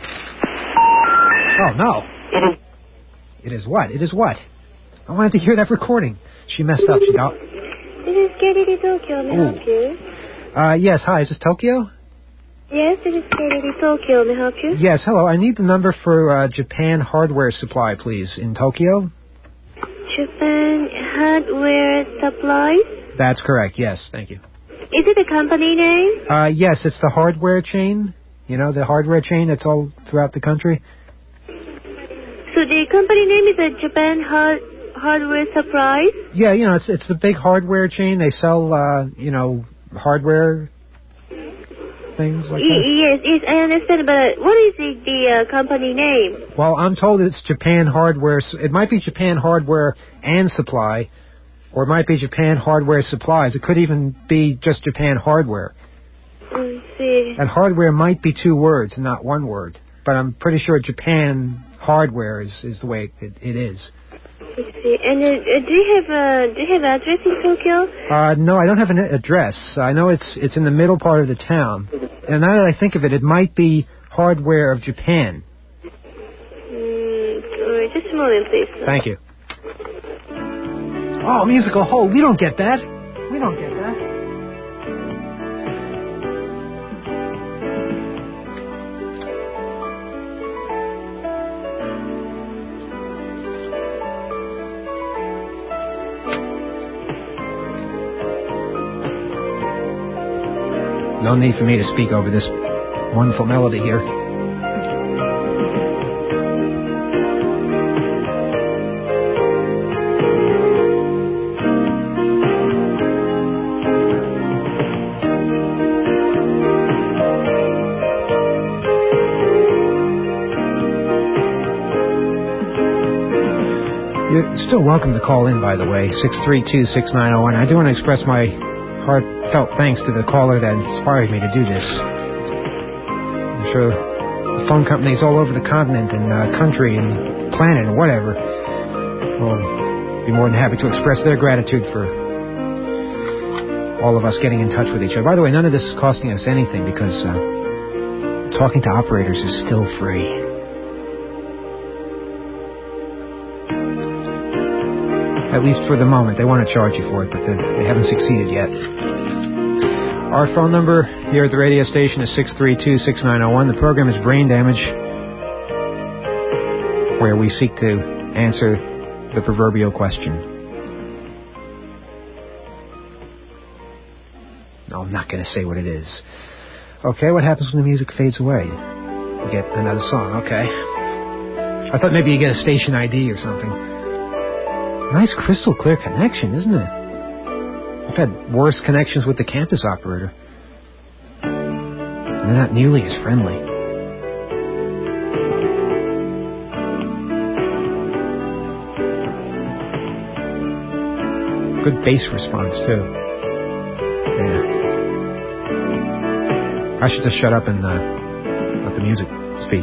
Oh, no. It is... It is what? It is what? I wanted to hear that recording. She messed up. She got... This is K D D Tokyo. May I help you? Uh, yes, hi. Is this Tokyo? Yes, it is K D D Tokyo. May I help you? Yes, hello. I need the number for uh, Japan Hardware Supply, please, in Tokyo. Japan Hardware Supplies? That's correct, yes. Thank you. Is it a company name? Uh, yes, it's the hardware chain. You know, the hardware chain that's all throughout the country. So the company name is a Japan Hard Hardware Supplies? Yeah, you know, it's it's the big hardware chain. They sell, uh, you know, hardware things like that. Yes, yes, I understand, but what is the, the uh, company name? Well, I'm told it's Japan Hardware. It might be Japan Hardware and Supply, or it might be Japan Hardware Supplies. It could even be just Japan Hardware. I see. And hardware might be two words, not one word. But I'm pretty sure Japan Hardware is, is the way it, it is. I see. And uh, do you have a do you have address in Tokyo? Uh, no, I don't have an address. I know it's it's in the middle part of the town. And now that I think of it, it might be Hardware of Japan. Mm, sorry, just a moment, please. Thank you. Oh, musical hold. We don't get that. We don't get that. No need for me to speak over this wonderful melody here. You're still welcome to call in, by the way, six three two, six nine zero one. I do want to express my heartfelt thanks to the caller that inspired me to do this. I'm sure the phone companies all over the continent and uh, country and planet and whatever will be more than happy to express their gratitude for all of us getting in touch with each other. By the way, none of this is costing us anything because uh, talking to operators is still free. At least for the moment. They want to charge you for it, but they haven't succeeded yet. Our phone number here at the radio station is six three two, six nine zero one. The program is Brain Damage, where we seek to answer the proverbial question. No, I'm not going to say what it is. Okay, what happens when the music fades away? You get another song, okay. I thought maybe you get a station I D or something. Nice crystal clear connection, isn't it? I've had worse connections with the campus operator. And they're not nearly as friendly. Good bass response, too. Yeah. I should just shut up and uh, let the music speak.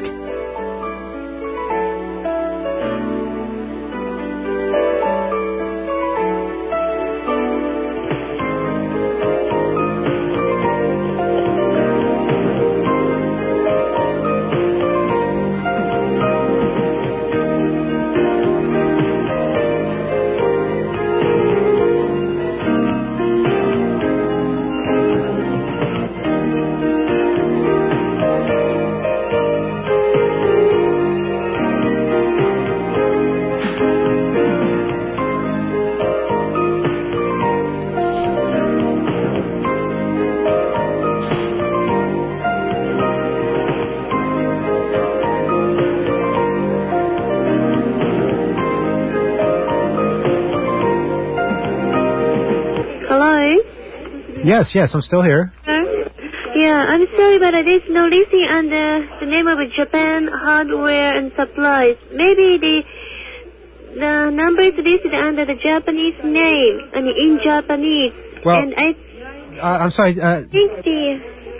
Yes, yes, I'm still here. Yeah, I'm sorry, but there's no listing under the name of Japan Hardware and Supplies. Maybe the the number is listed under the Japanese name, I mean in Japanese. Well, and I, uh, I'm sorry. Uh, think the,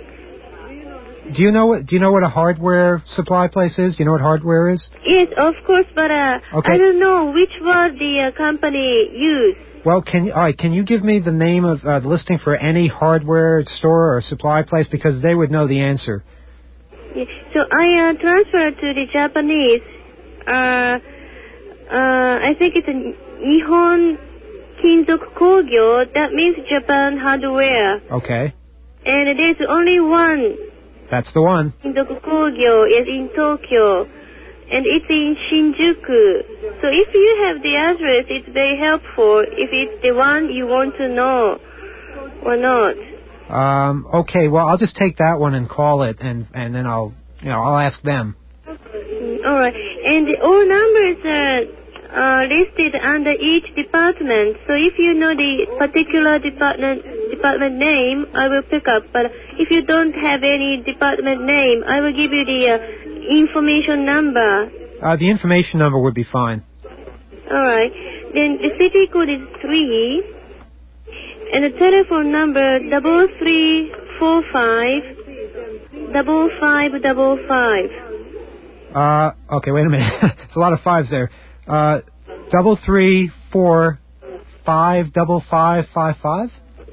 do you know what? Do you know what a hardware supply place is? Do you know what hardware is? Yes, of course, but uh, okay. I don't know which word the uh, company used. Well, can you, all right, can you give me the name of uh, the listing for any hardware store or supply place? Because they would know the answer. Yeah, so I uh, transferred to the Japanese. Uh, uh, I think it's a Nihon Kinzoku Kogyo. That means Japan Hardware. Okay. And there's only one. That's the one. Kinzoku Kogyo is in Tokyo. And it's in Shinjuku. So if you have the address, it's very helpful if it's the one you want to know or not. Um, okay, well, I'll just take that one and call it, and, and then I'll, you know, I'll ask them. All right. And all numbers are uh, listed under each department. So if you know the particular department department name, I will pick up. But if you don't have any department name, I will give you the uh, information number. Uh, the information number would be fine. All right. Then the city code is three, and the telephone number double three four five double five double five. Uh, okay, wait a minute. There's a lot of fives there. Uh, double three four five double five five five.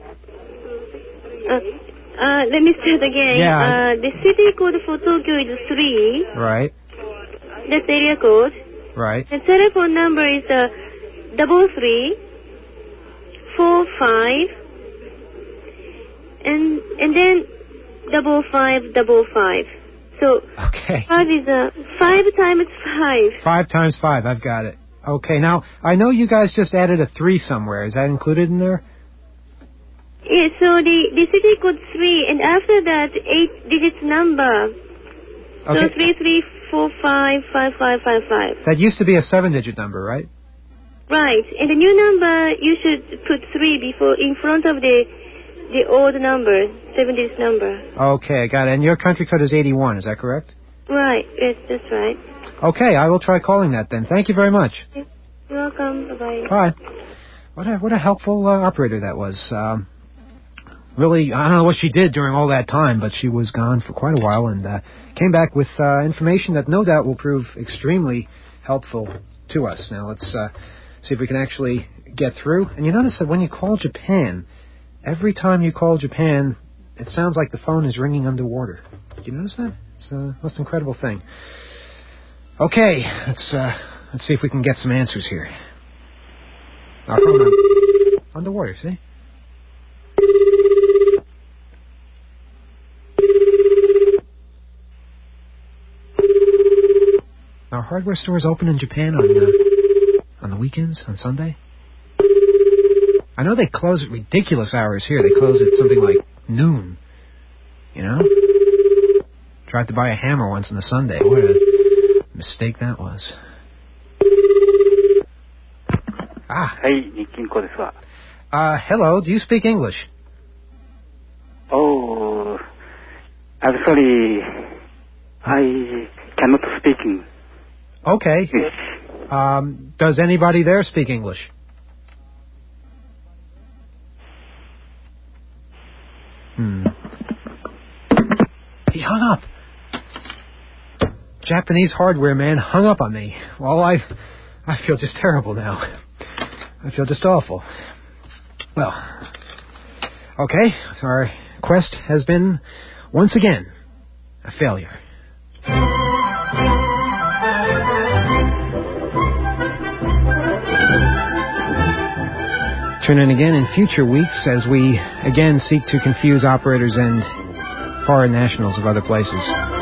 Uh, uh, let me start again. Yeah. Uh, the city code for Tokyo is three. Right. That's area code. Right. The telephone number is uh, double three four five, and and then double five double five. So okay. Five is uh, five times five. Five times five. I've got it. Okay. Now I know you guys just added a three somewhere. Is that included in there? Yeah, so the, the city code three, and after that, eight digits number. Okay. So three three four five five five five five. That used to be a seven-digit number, right? Right, and the new number, you should put three before, in front of the the old number, seven-digit number. Okay, I got it. And your country code is eighty-one, is that correct? Right, yes, that's right. Okay, I will try calling that then. Thank you very much. You're welcome, bye-bye. Bye. What a, what a helpful uh, operator that was. Um, really, I don't know what she did during all that time, but she was gone for quite a while and uh, came back with uh, information that no doubt will prove extremely helpful to us. Now, let's uh, see if we can actually get through. And you notice that when you call Japan, every time you call Japan, it sounds like the phone is ringing underwater. Did you notice that? It's the most incredible thing. Okay, let's uh, let's see if we can get some answers here. Our phone underwater, see? Are hardware stores open in Japan on uh, on the weekends, on Sunday? I know they close at ridiculous hours here. They close at something like noon. You know? Tried to buy a hammer once on a Sunday. What a mistake that was. Ah. Uh, hello, do you speak English? Oh, I'm sorry. I cannot speak English. Okay. Um, does anybody there speak English? Hmm. He hung up. Japanese hardware man hung up on me. Well, I, I feel just terrible now. I feel just awful. Well, okay, our quest has been, once again, a failure. Tune in again in future weeks as we again seek to confuse operators and foreign nationals of other places.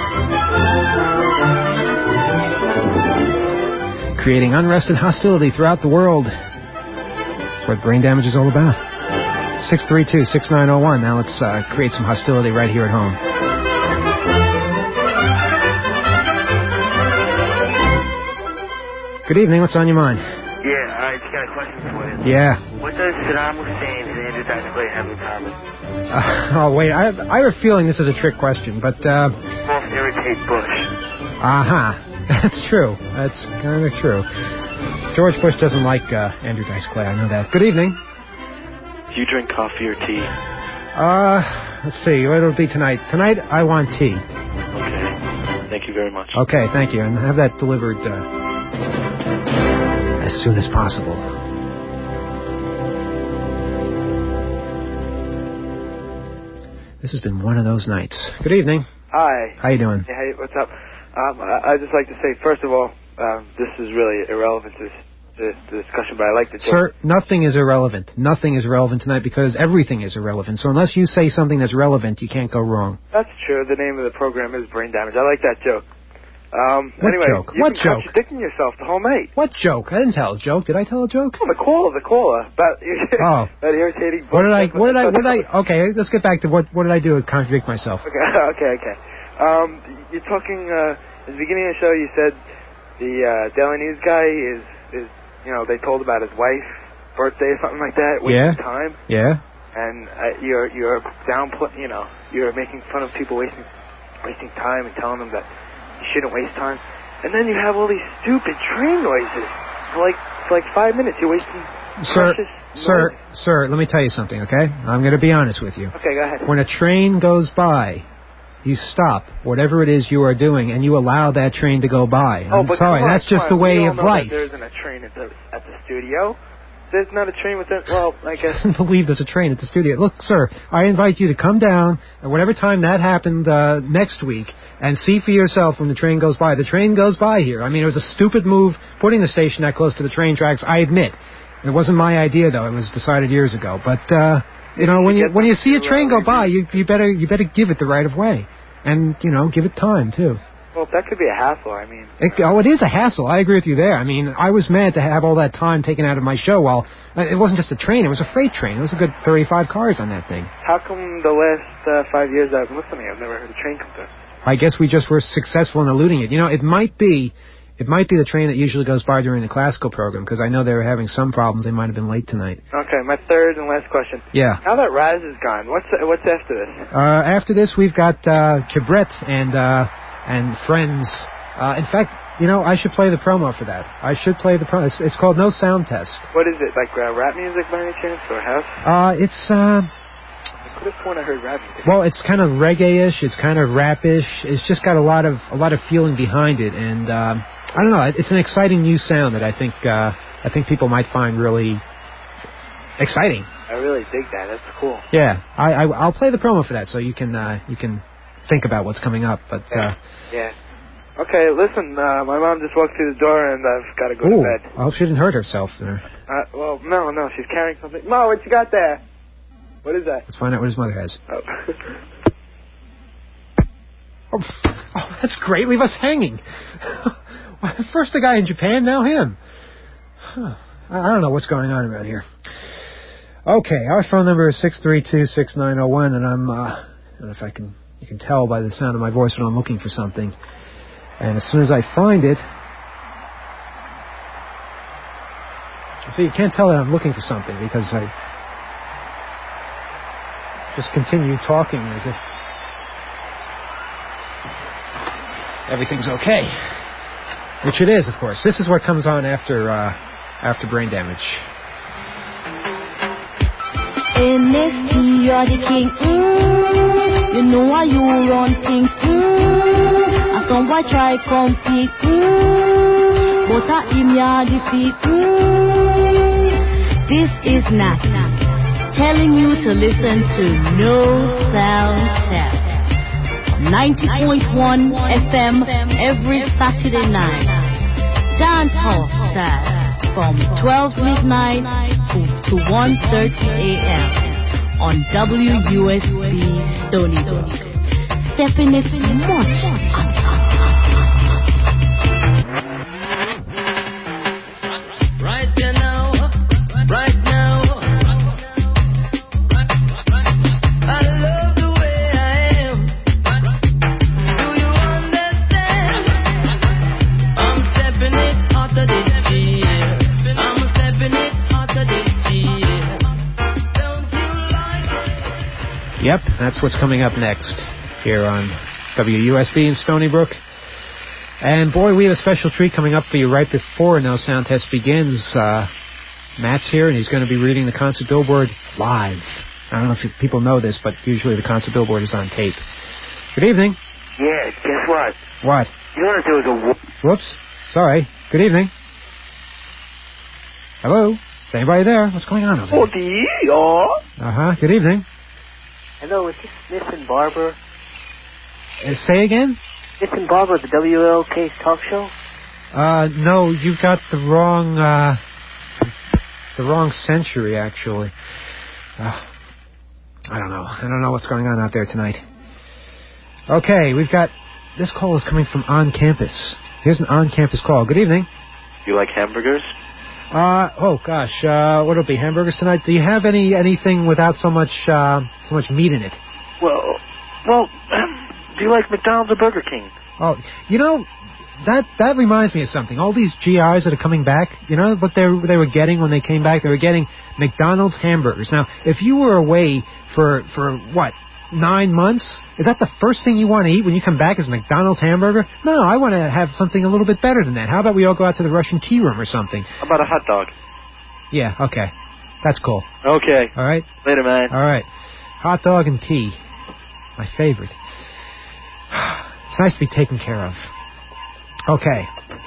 Creating unrest and hostility throughout the world. That's what brain damage is all about. six three two, six nine zero one. Now let's uh, create some hostility right here at home. Good evening. What's on your mind? Yeah, I just got a question for you. Yeah. What does Saddam Hussein and Andrew Dice Clay have in common? Uh, oh, wait. I, I have a feeling this is a trick question, but... Uh, Both irritate Bush. Uh-huh. That's true. That's kind of true. George Bush doesn't like uh, Andrew Dice Clay. I know that. Good evening. Do you drink coffee or tea? Uh, let's see. What it'll be tonight? Tonight, I want tea. Okay. Thank you very much. Okay, thank you. And have that delivered uh, as soon as possible. This has been one of those nights. Good evening. Hi. How you doing? Hey, what's up? Um, I, I'd just like to say, first of all, um, this is really irrelevant to the, the discussion, but I like the joke. Sir, nothing is irrelevant. Nothing is irrelevant tonight because everything is irrelevant. So unless you say something that's relevant, you can't go wrong. That's true. The name of the program is Brain Damage. I like that joke. Um, what anyway, joke? You've What been joke? contradicting yourself the whole night. What joke? I didn't tell a joke. Did I tell a joke? Oh, the caller, the caller. About, oh. that irritating... What did I... What did I... What did I... Okay, let's get back to what... What did I do to contradict myself? Okay, okay, okay. Um, you're talking... Uh, at the beginning of the show, you said the uh, Daily News guy is, is, you know, they told about his wife's birthday or something like that, wasting Yeah. time. Yeah. And uh, you're you're downplay, you know, you're making fun of people wasting wasting time and telling them that you shouldn't waste time. And then you have all these stupid train noises for like for like five minutes. You're wasting Sir, precious sir, noises. sir, let me tell you something, okay? I'm going to be honest with you. Okay, go ahead. When a train goes by, you stop whatever it is you are doing and you allow that train to go by. Oh, I'm but sorry, come on, that's just come the on. way we all of know life. That there isn't a train at the at the studio. There's not a train within. Well, I guess. I can't believe there's a train at the studio. Look, sir, I invite you to come down at whatever time that happened uh, next week and see for yourself when the train goes by. The train goes by here. I mean, it was a stupid move putting the station that close to the train tracks, I admit. It wasn't my idea, though. It was decided years ago. But, uh, you know, when you when you see a train go by, you you better you better give it the right of way. And, you know, give it time, too. Well, that could be a hassle. I mean, It, oh, it is a hassle. I agree with you there. I mean, I was mad to have all that time taken out of my show. While uh, it wasn't just a train; it was a freight train. It was a good thirty-five cars on that thing. how come the last uh, five years I've been listening, I've never heard a train come through? I guess we just were successful in eluding it. You know, it might be, it might be the train that usually goes by during the classical program, because I know they were having some problems. They might have been late tonight. Okay, my third and last question. Yeah. Now that Raz is gone, what's what's after this? Uh, after this, we've got uh, Kibret and uh, and friends. Uh, in fact, you know, I should play the promo for that. I should play the promo. It's, it's called No Sound Test. What is it, like uh, rap music by any chance, or house? Uh, it's, uh, I could have sworn I heard rap music. well, it's kind of reggae-ish. It's kind of rap-ish. It's just got a lot of a lot of feeling behind it, and um, I don't know. It's an exciting new sound that I think uh, I think people might find really exciting. I really dig that. That's cool. Yeah, I, I I'll play the promo for that, so you can uh, you can think about what's coming up. But uh, Yeah. Okay, listen, uh, my mom just walked through the door and I've got to go ooh, to bed. I hope she didn't hurt herself there. Uh, well, no, no, she's carrying something. Ma, what you got there? What is that? Let's find out what his mother has. Oh. Oh, oh, that's great. Leave us hanging. First the guy in Japan, now him. Huh. I I don't know what's going on around here. Okay, our phone number is six three two, six nine zero one, and I'm, uh, I don't know if I can, you can tell by the sound of my voice when I'm looking for something. And as soon as I find it, see, you can't tell that I'm looking for something because I just continue talking as if everything's okay. Which it is, of course. This is what comes on after uh, after brain damage. N S T, you're the king. Mm, you know why you run things. Mm, and some boy try compete. Mm, but I him ya defeat. Mm, this is not telling you to listen to No Sound Test. ninety point one F M every Saturday night. Dance hall style from twelve midnight to, to one thirty a.m. on W U S B Stony Brook. Stepping it much. Right there now, right now. I love the way I am. Do you understand? I'm stepping it out of this fear. I'm stepping it out of this fear. Don't you like it? Yep, that's what's coming up next here on W U S B in Stony Brook. And boy, we have a special treat coming up for you right before No Sound Test begins. Uh, Matt's here, and he's going to be reading the Concert Billboard live. I don't know if you, people know this, but usually the Concert Billboard is on tape. Good evening. Yeah, guess what? What? You know that there was a... wo- Whoops. Sorry. Good evening. Hello? Is anybody there? What's going on over there? Oh, dear. Uh-huh. Good evening. Hello, is this Smith and Barber? Uh, say again? Smith and Barber, the W L K talk show? Uh, no, you've got the wrong, uh, the wrong century, actually. Uh, I don't know. I don't know what's going on out there tonight. Okay, we've got, this call is coming from on campus. Here's an on-campus call. Good evening. You like hamburgers? Uh, oh gosh, uh, what'll it be, hamburgers tonight? Do you have any, anything without so much, uh, so much meat in it? Well, well, do you like McDonald's or Burger King? Oh, you know, that that reminds me of something. All these G Is that are coming back, you know what they they were getting when they came back? They were getting McDonald's hamburgers. Now, if you were away for for what nine months, is that the first thing you want to eat when you come back? Is McDonald's hamburger? No, I want to have something a little bit better than that. How about we all go out to the Russian tea room or something? How about a hot dog? Yeah, okay, that's cool. Okay. All right. Later, man. All right, hot dog and tea, my favorite. It's nice to be taken care of. Okay.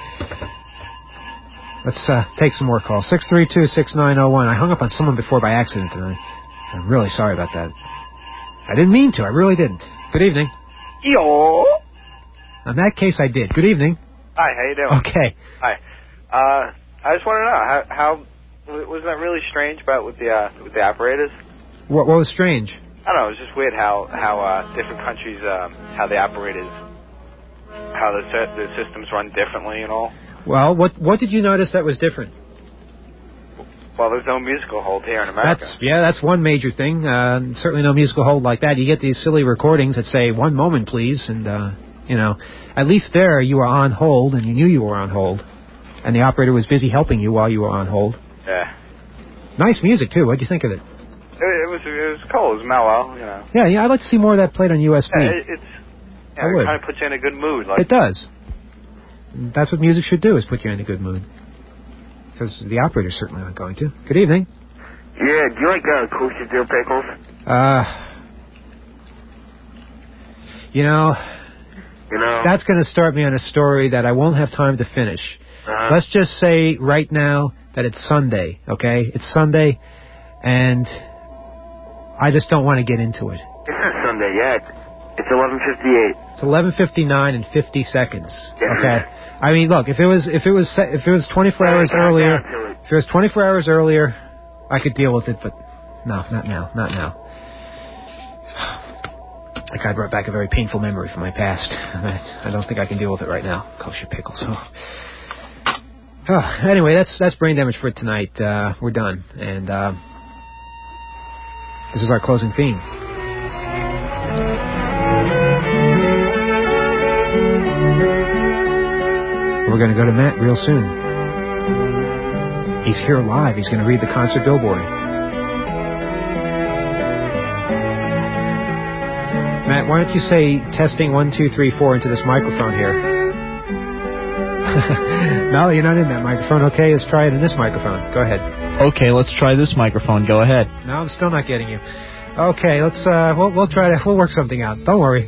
Let's uh, take some more calls. six three two, six nine zero one. I hung up on someone before by accident tonight. I'm really sorry about that. I didn't mean to. I really didn't. Good evening. Yo. In that case, I did. Good evening. Hi, how you doing? Okay. Hi. Uh, I just want to know, how, how wasn't that really strange about with the, uh, with the operators? What, what was strange? I don't know, it was just weird how, how, uh, different countries, um, how the operators how the set, the systems run differently and all. Well, what what did you notice that was different? Well, there's no musical hold here in America. That's yeah, that's one major thing. Uh, certainly no musical hold like that. You get these silly recordings that say "one moment, please," and uh, you know, at least there you were on hold and you knew you were on hold, and the operator was busy helping you while you were on hold. Yeah. Nice music too. What'd you think of it? It, it was it was cool. It was mellow, you know. Yeah, yeah. I'd like to see more of that played on U S B. Yeah, it, it's I yeah, would. it kind of puts you in a good mood. Like It does. That's what music should do, is put you in a good mood. Because the operator's certainly not going to. Good evening. Yeah, do you like uh, kosher dill pickles? Uh, you know, You know? that's going to start me on a story that I won't have time to finish. Uh-huh. Let's just say right now that it's Sunday, okay? It's Sunday, and I just don't want to get into it. It's not Sunday yet. It's eleven fifty-eight. It's eleven fifty-nine and fifty seconds. Yeah. Okay. I mean, look, if it was if it was if it was twenty-four hours earlier, if it was twenty-four hours earlier, I could deal with it, but no, not now, not now. Like I brought back a very painful memory from my past. I don't think I can deal with it right now. Kosher pickles. Oh. Oh, anyway, that's that's brain damage for tonight. Uh, we're done, and uh, this is our closing theme. We're going to go to Matt real soon. He's here live. He's going to read the concert billboard. Matt, why don't you say testing one, two, three, four into this microphone here? No, you're not in that microphone. Okay, let's try it in this microphone. Go ahead. Okay, let's try this microphone. Go ahead. No, I'm still not getting you. Okay, let's. Uh, we'll, we'll try to. We'll work something out. Don't worry.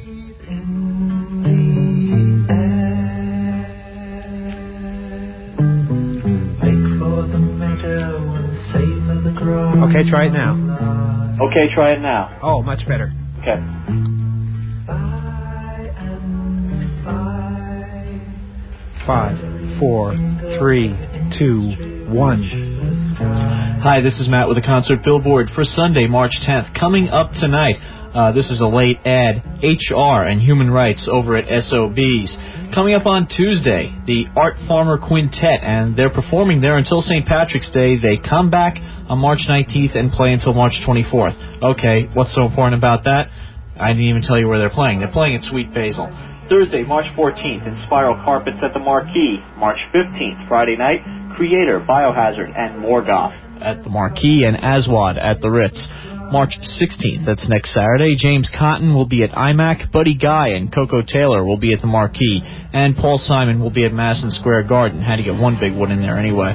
Okay, try it now. Okay, try it now. Oh, much better. Okay. Five, four, three, two, one. Hi, this is Matt with the concert billboard for Sunday, March tenth. Coming up tonight, uh, this is a late ad, H R and Human Rights over at S O Bs. Coming up on Tuesday, the Art Farmer Quintet, and they're performing there until Saint Patrick's Day. They come back on March nineteenth and play until March twenty-fourth. Okay, what's so important about that? I didn't even tell you where they're playing. They're playing at Sweet Basil. Thursday, March fourteenth, in Spiral Carpets at the Marquee. March fifteenth, Friday night, Creator, Biohazard, and Morgoth at the Marquee, and Aswad at the Ritz. March sixteenth, that's next Saturday, James Cotton will be at I MAC, Buddy Guy and Coco Taylor will be at the Marquee, and Paul Simon will be at Madison Square Garden. Had to get one big one in there anyway.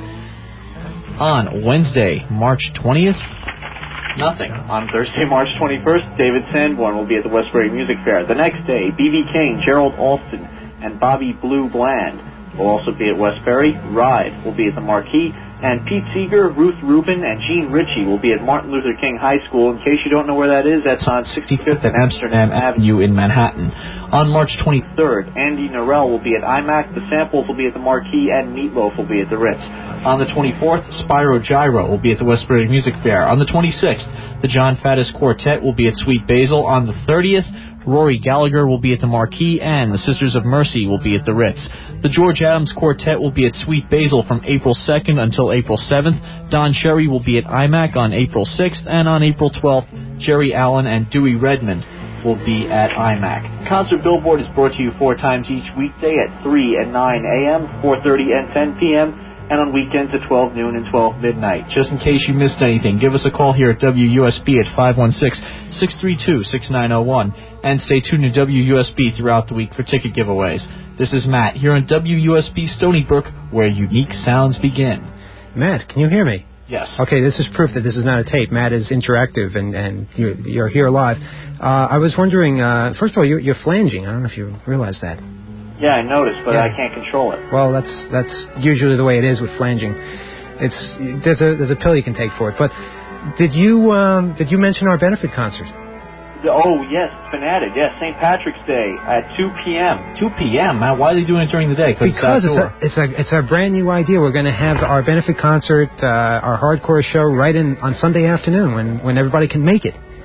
On Wednesday, March twentieth, nothing. On Thursday, March twenty-first, David Sanborn will be at the Westbury Music Fair. The next day, B B King, Gerald Alston, and Bobby Blue Bland will also be at Westbury. Ride will be at the Marquee. And Pete Seeger, Ruth Rubin, and Gene Ritchie will be at Martin Luther King High School. In case you don't know where that is, that's on sixty-fifth and Amsterdam Avenue in Manhattan. On March twenty-third, Andy Norell will be at I MAC, The Samples will be at the Marquee, and Meatloaf will be at the Ritz. On the twenty-fourth, Spyro Gyro will be at the Westbury Music Fair. On the twenty-sixth, the John Faddis Quartet will be at Sweet Basil. On the thirtieth, Rory Gallagher will be at the Marquee, and the Sisters of Mercy will be at the Ritz. The George Adams Quartet will be at Sweet Basil from April second until April seventh. Don Cherry will be at I MAC on April sixth, and on April twelfth, Jerry Allen and Dewey Redmond will be at I MAC. Concert Billboard is brought to you four times each weekday at three and nine a.m., four thirty and ten p.m., and on weekends at twelve noon and twelve midnight. Just in case you missed anything, give us a call here at W U S B at five one six, six three two, six nine zero one, and stay tuned to W U S B throughout the week for ticket giveaways. This is Matt here on W U S B Stony Brook, where unique sounds begin. Matt, can you hear me? Yes. Okay, this is proof that this is not a tape. Matt is interactive, and, and you're, you're here live. Uh, I was wondering, uh, first of all, you're, you're flanging. I don't know if you realize that. Yeah, I noticed, but Yeah. I can't control it. Well, that's that's usually the way it is with flanging. It's there's a there's a pill you can take for it. But did you um, did you mention our benefit concert? Oh, yes, Fanatic. Yes, Saint Patrick's Day at two p.m. two p.m.? Man, why are they doing it during the day? Because it's, it's a it's a it's a brand new idea. We're going to have our benefit concert, uh, our hardcore show, right in on Sunday afternoon when when everybody can make it.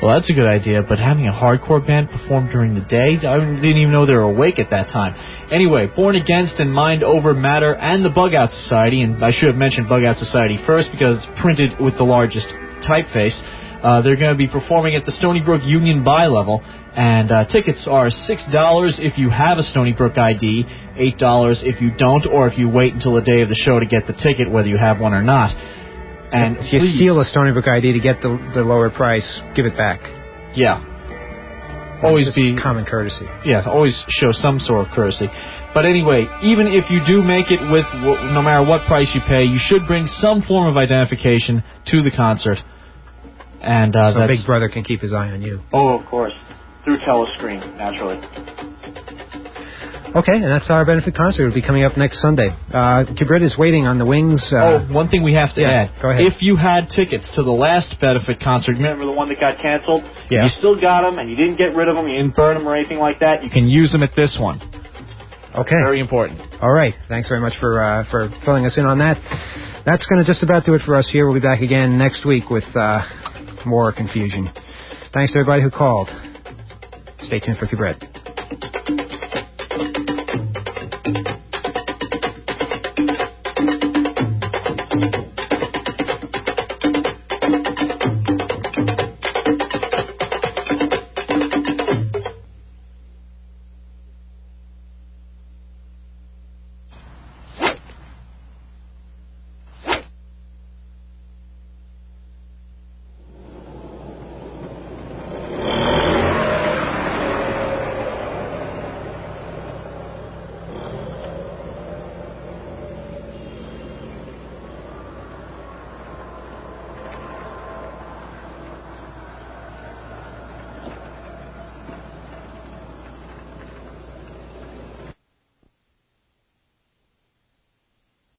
Well, that's a good idea, but having a hardcore band perform during the day, I didn't even know they were awake at that time. Anyway, Born Against and Mind Over Matter and the Bug Out Society, and I should have mentioned Bug Out Society first because it's printed with the largest typeface. Uh, they're going to be performing at the Stony Brook Union Bi-Level, and uh, tickets are six dollars if you have a Stony Brook I D, eight dollars if you don't, or if you wait until the day of the show to get the ticket, whether you have one or not. And if you please, steal a Stony Brook I D to get the, the lower price, give it back. Yeah. Always Just be common courtesy. Yeah, always show some sort of courtesy. But anyway, even if you do make it with no matter what price you pay, you should bring some form of identification to the concert. And uh, so that's, Big Brother can keep his eye on you. Oh, of course, through telescreen, naturally. Okay, and that's our benefit concert. It'll be coming up next Sunday. Uh, Kibrit is waiting on the wings. Uh, oh, one thing we have to yeah, add. Go ahead. If you had tickets to the last benefit concert, remember the one that got canceled? Yeah. You still got them, and you didn't get rid of them, you didn't burn them or anything like that, you can use them at this one. Okay. Very important. All right. Thanks very much for uh, for filling us in on that. That's going to just about do it for us here. We'll be back again next week with uh, more confusion. Thanks to everybody who called. Stay tuned for Kibret.